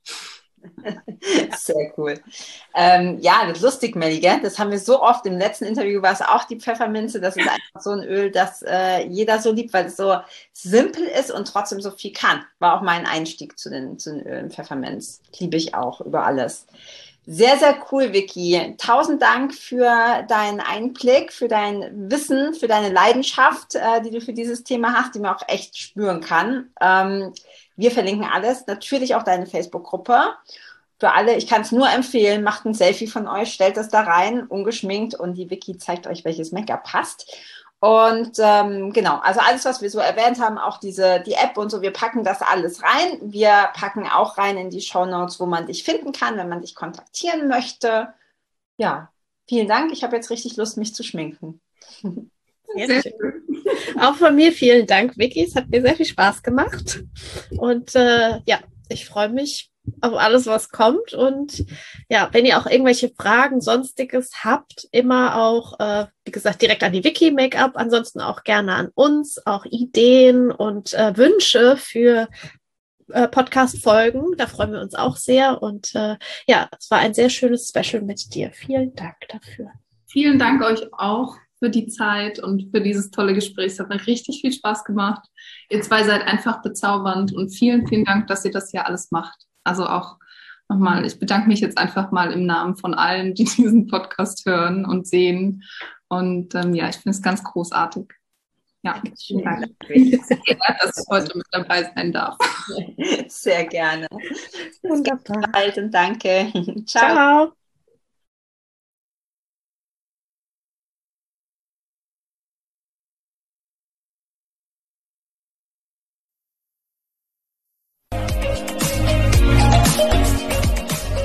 Sehr cool. Ja, das ist lustig, Melli, gell? Das haben wir so oft. Im letzten Interview war es auch die Pfefferminze. Das ist einfach so ein Öl, das jeder so liebt, weil es so simpel ist und trotzdem so viel kann. War auch mein Einstieg zu den Ölen Pfefferminz. Liebe ich auch über alles. Sehr, sehr cool, Vicky. 1000 Dank für deinen Einblick, für dein Wissen, für deine Leidenschaft, die du für dieses Thema hast, die man auch echt spüren kann. Wir verlinken alles, natürlich auch deine Facebook-Gruppe. Für alle, ich kann es nur empfehlen, macht ein Selfie von euch, stellt das da rein, ungeschminkt und die Vicky zeigt euch, welches Make-up passt. Und genau, also alles, was wir so erwähnt haben, auch die App und so, wir packen das alles rein. Wir packen auch rein in die Shownotes, wo man dich finden kann, wenn man dich kontaktieren möchte. Ja, vielen Dank. Ich habe jetzt richtig Lust, mich zu schminken. Sehr schön. Auch von mir vielen Dank, Vicky. Es hat mir sehr viel Spaß gemacht. Und ja, ich freue mich auf alles, was kommt. Und ja, wenn ihr auch irgendwelche Fragen, Sonstiges habt, immer auch, wie gesagt, direkt an die Vicky Make-up. Ansonsten auch gerne an uns, auch Ideen und Wünsche für Podcast-Folgen. Da freuen wir uns auch sehr. Und ja, es war ein sehr schönes Special mit dir. Vielen Dank dafür. Vielen Dank euch auch für die Zeit und für dieses tolle Gespräch. Es hat mir richtig viel Spaß gemacht. Ihr zwei seid einfach bezaubernd und vielen, vielen Dank, dass ihr das hier alles macht. Also auch nochmal, ich bedanke mich jetzt einfach mal im Namen von allen, die diesen Podcast hören und sehen. Und ja, ich finde es ganz großartig. Ja, vielen Dank. Dass ich heute mit dabei sein darf. Sehr gerne. Wunderbar. Bis bald und danke. Ciao. Ciao.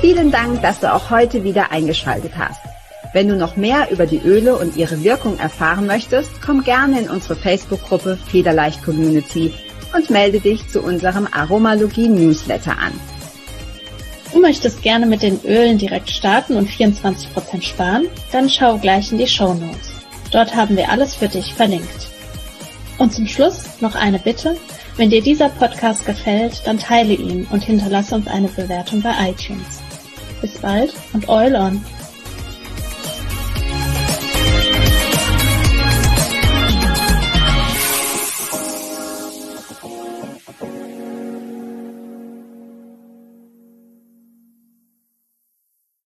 Vielen Dank, dass du auch heute wieder eingeschaltet hast. Wenn du noch mehr über die Öle und ihre Wirkung erfahren möchtest, komm gerne in unsere Facebook-Gruppe Federleicht Community und melde dich zu unserem Aromalogie-Newsletter an. Du möchtest gerne mit den Ölen direkt starten und 24% sparen? Dann schau gleich in die Shownotes. Dort haben wir alles für dich verlinkt. Und zum Schluss noch eine Bitte. Wenn dir dieser Podcast gefällt, dann teile ihn und hinterlasse uns eine Bewertung bei iTunes. Bis bald und Oil on!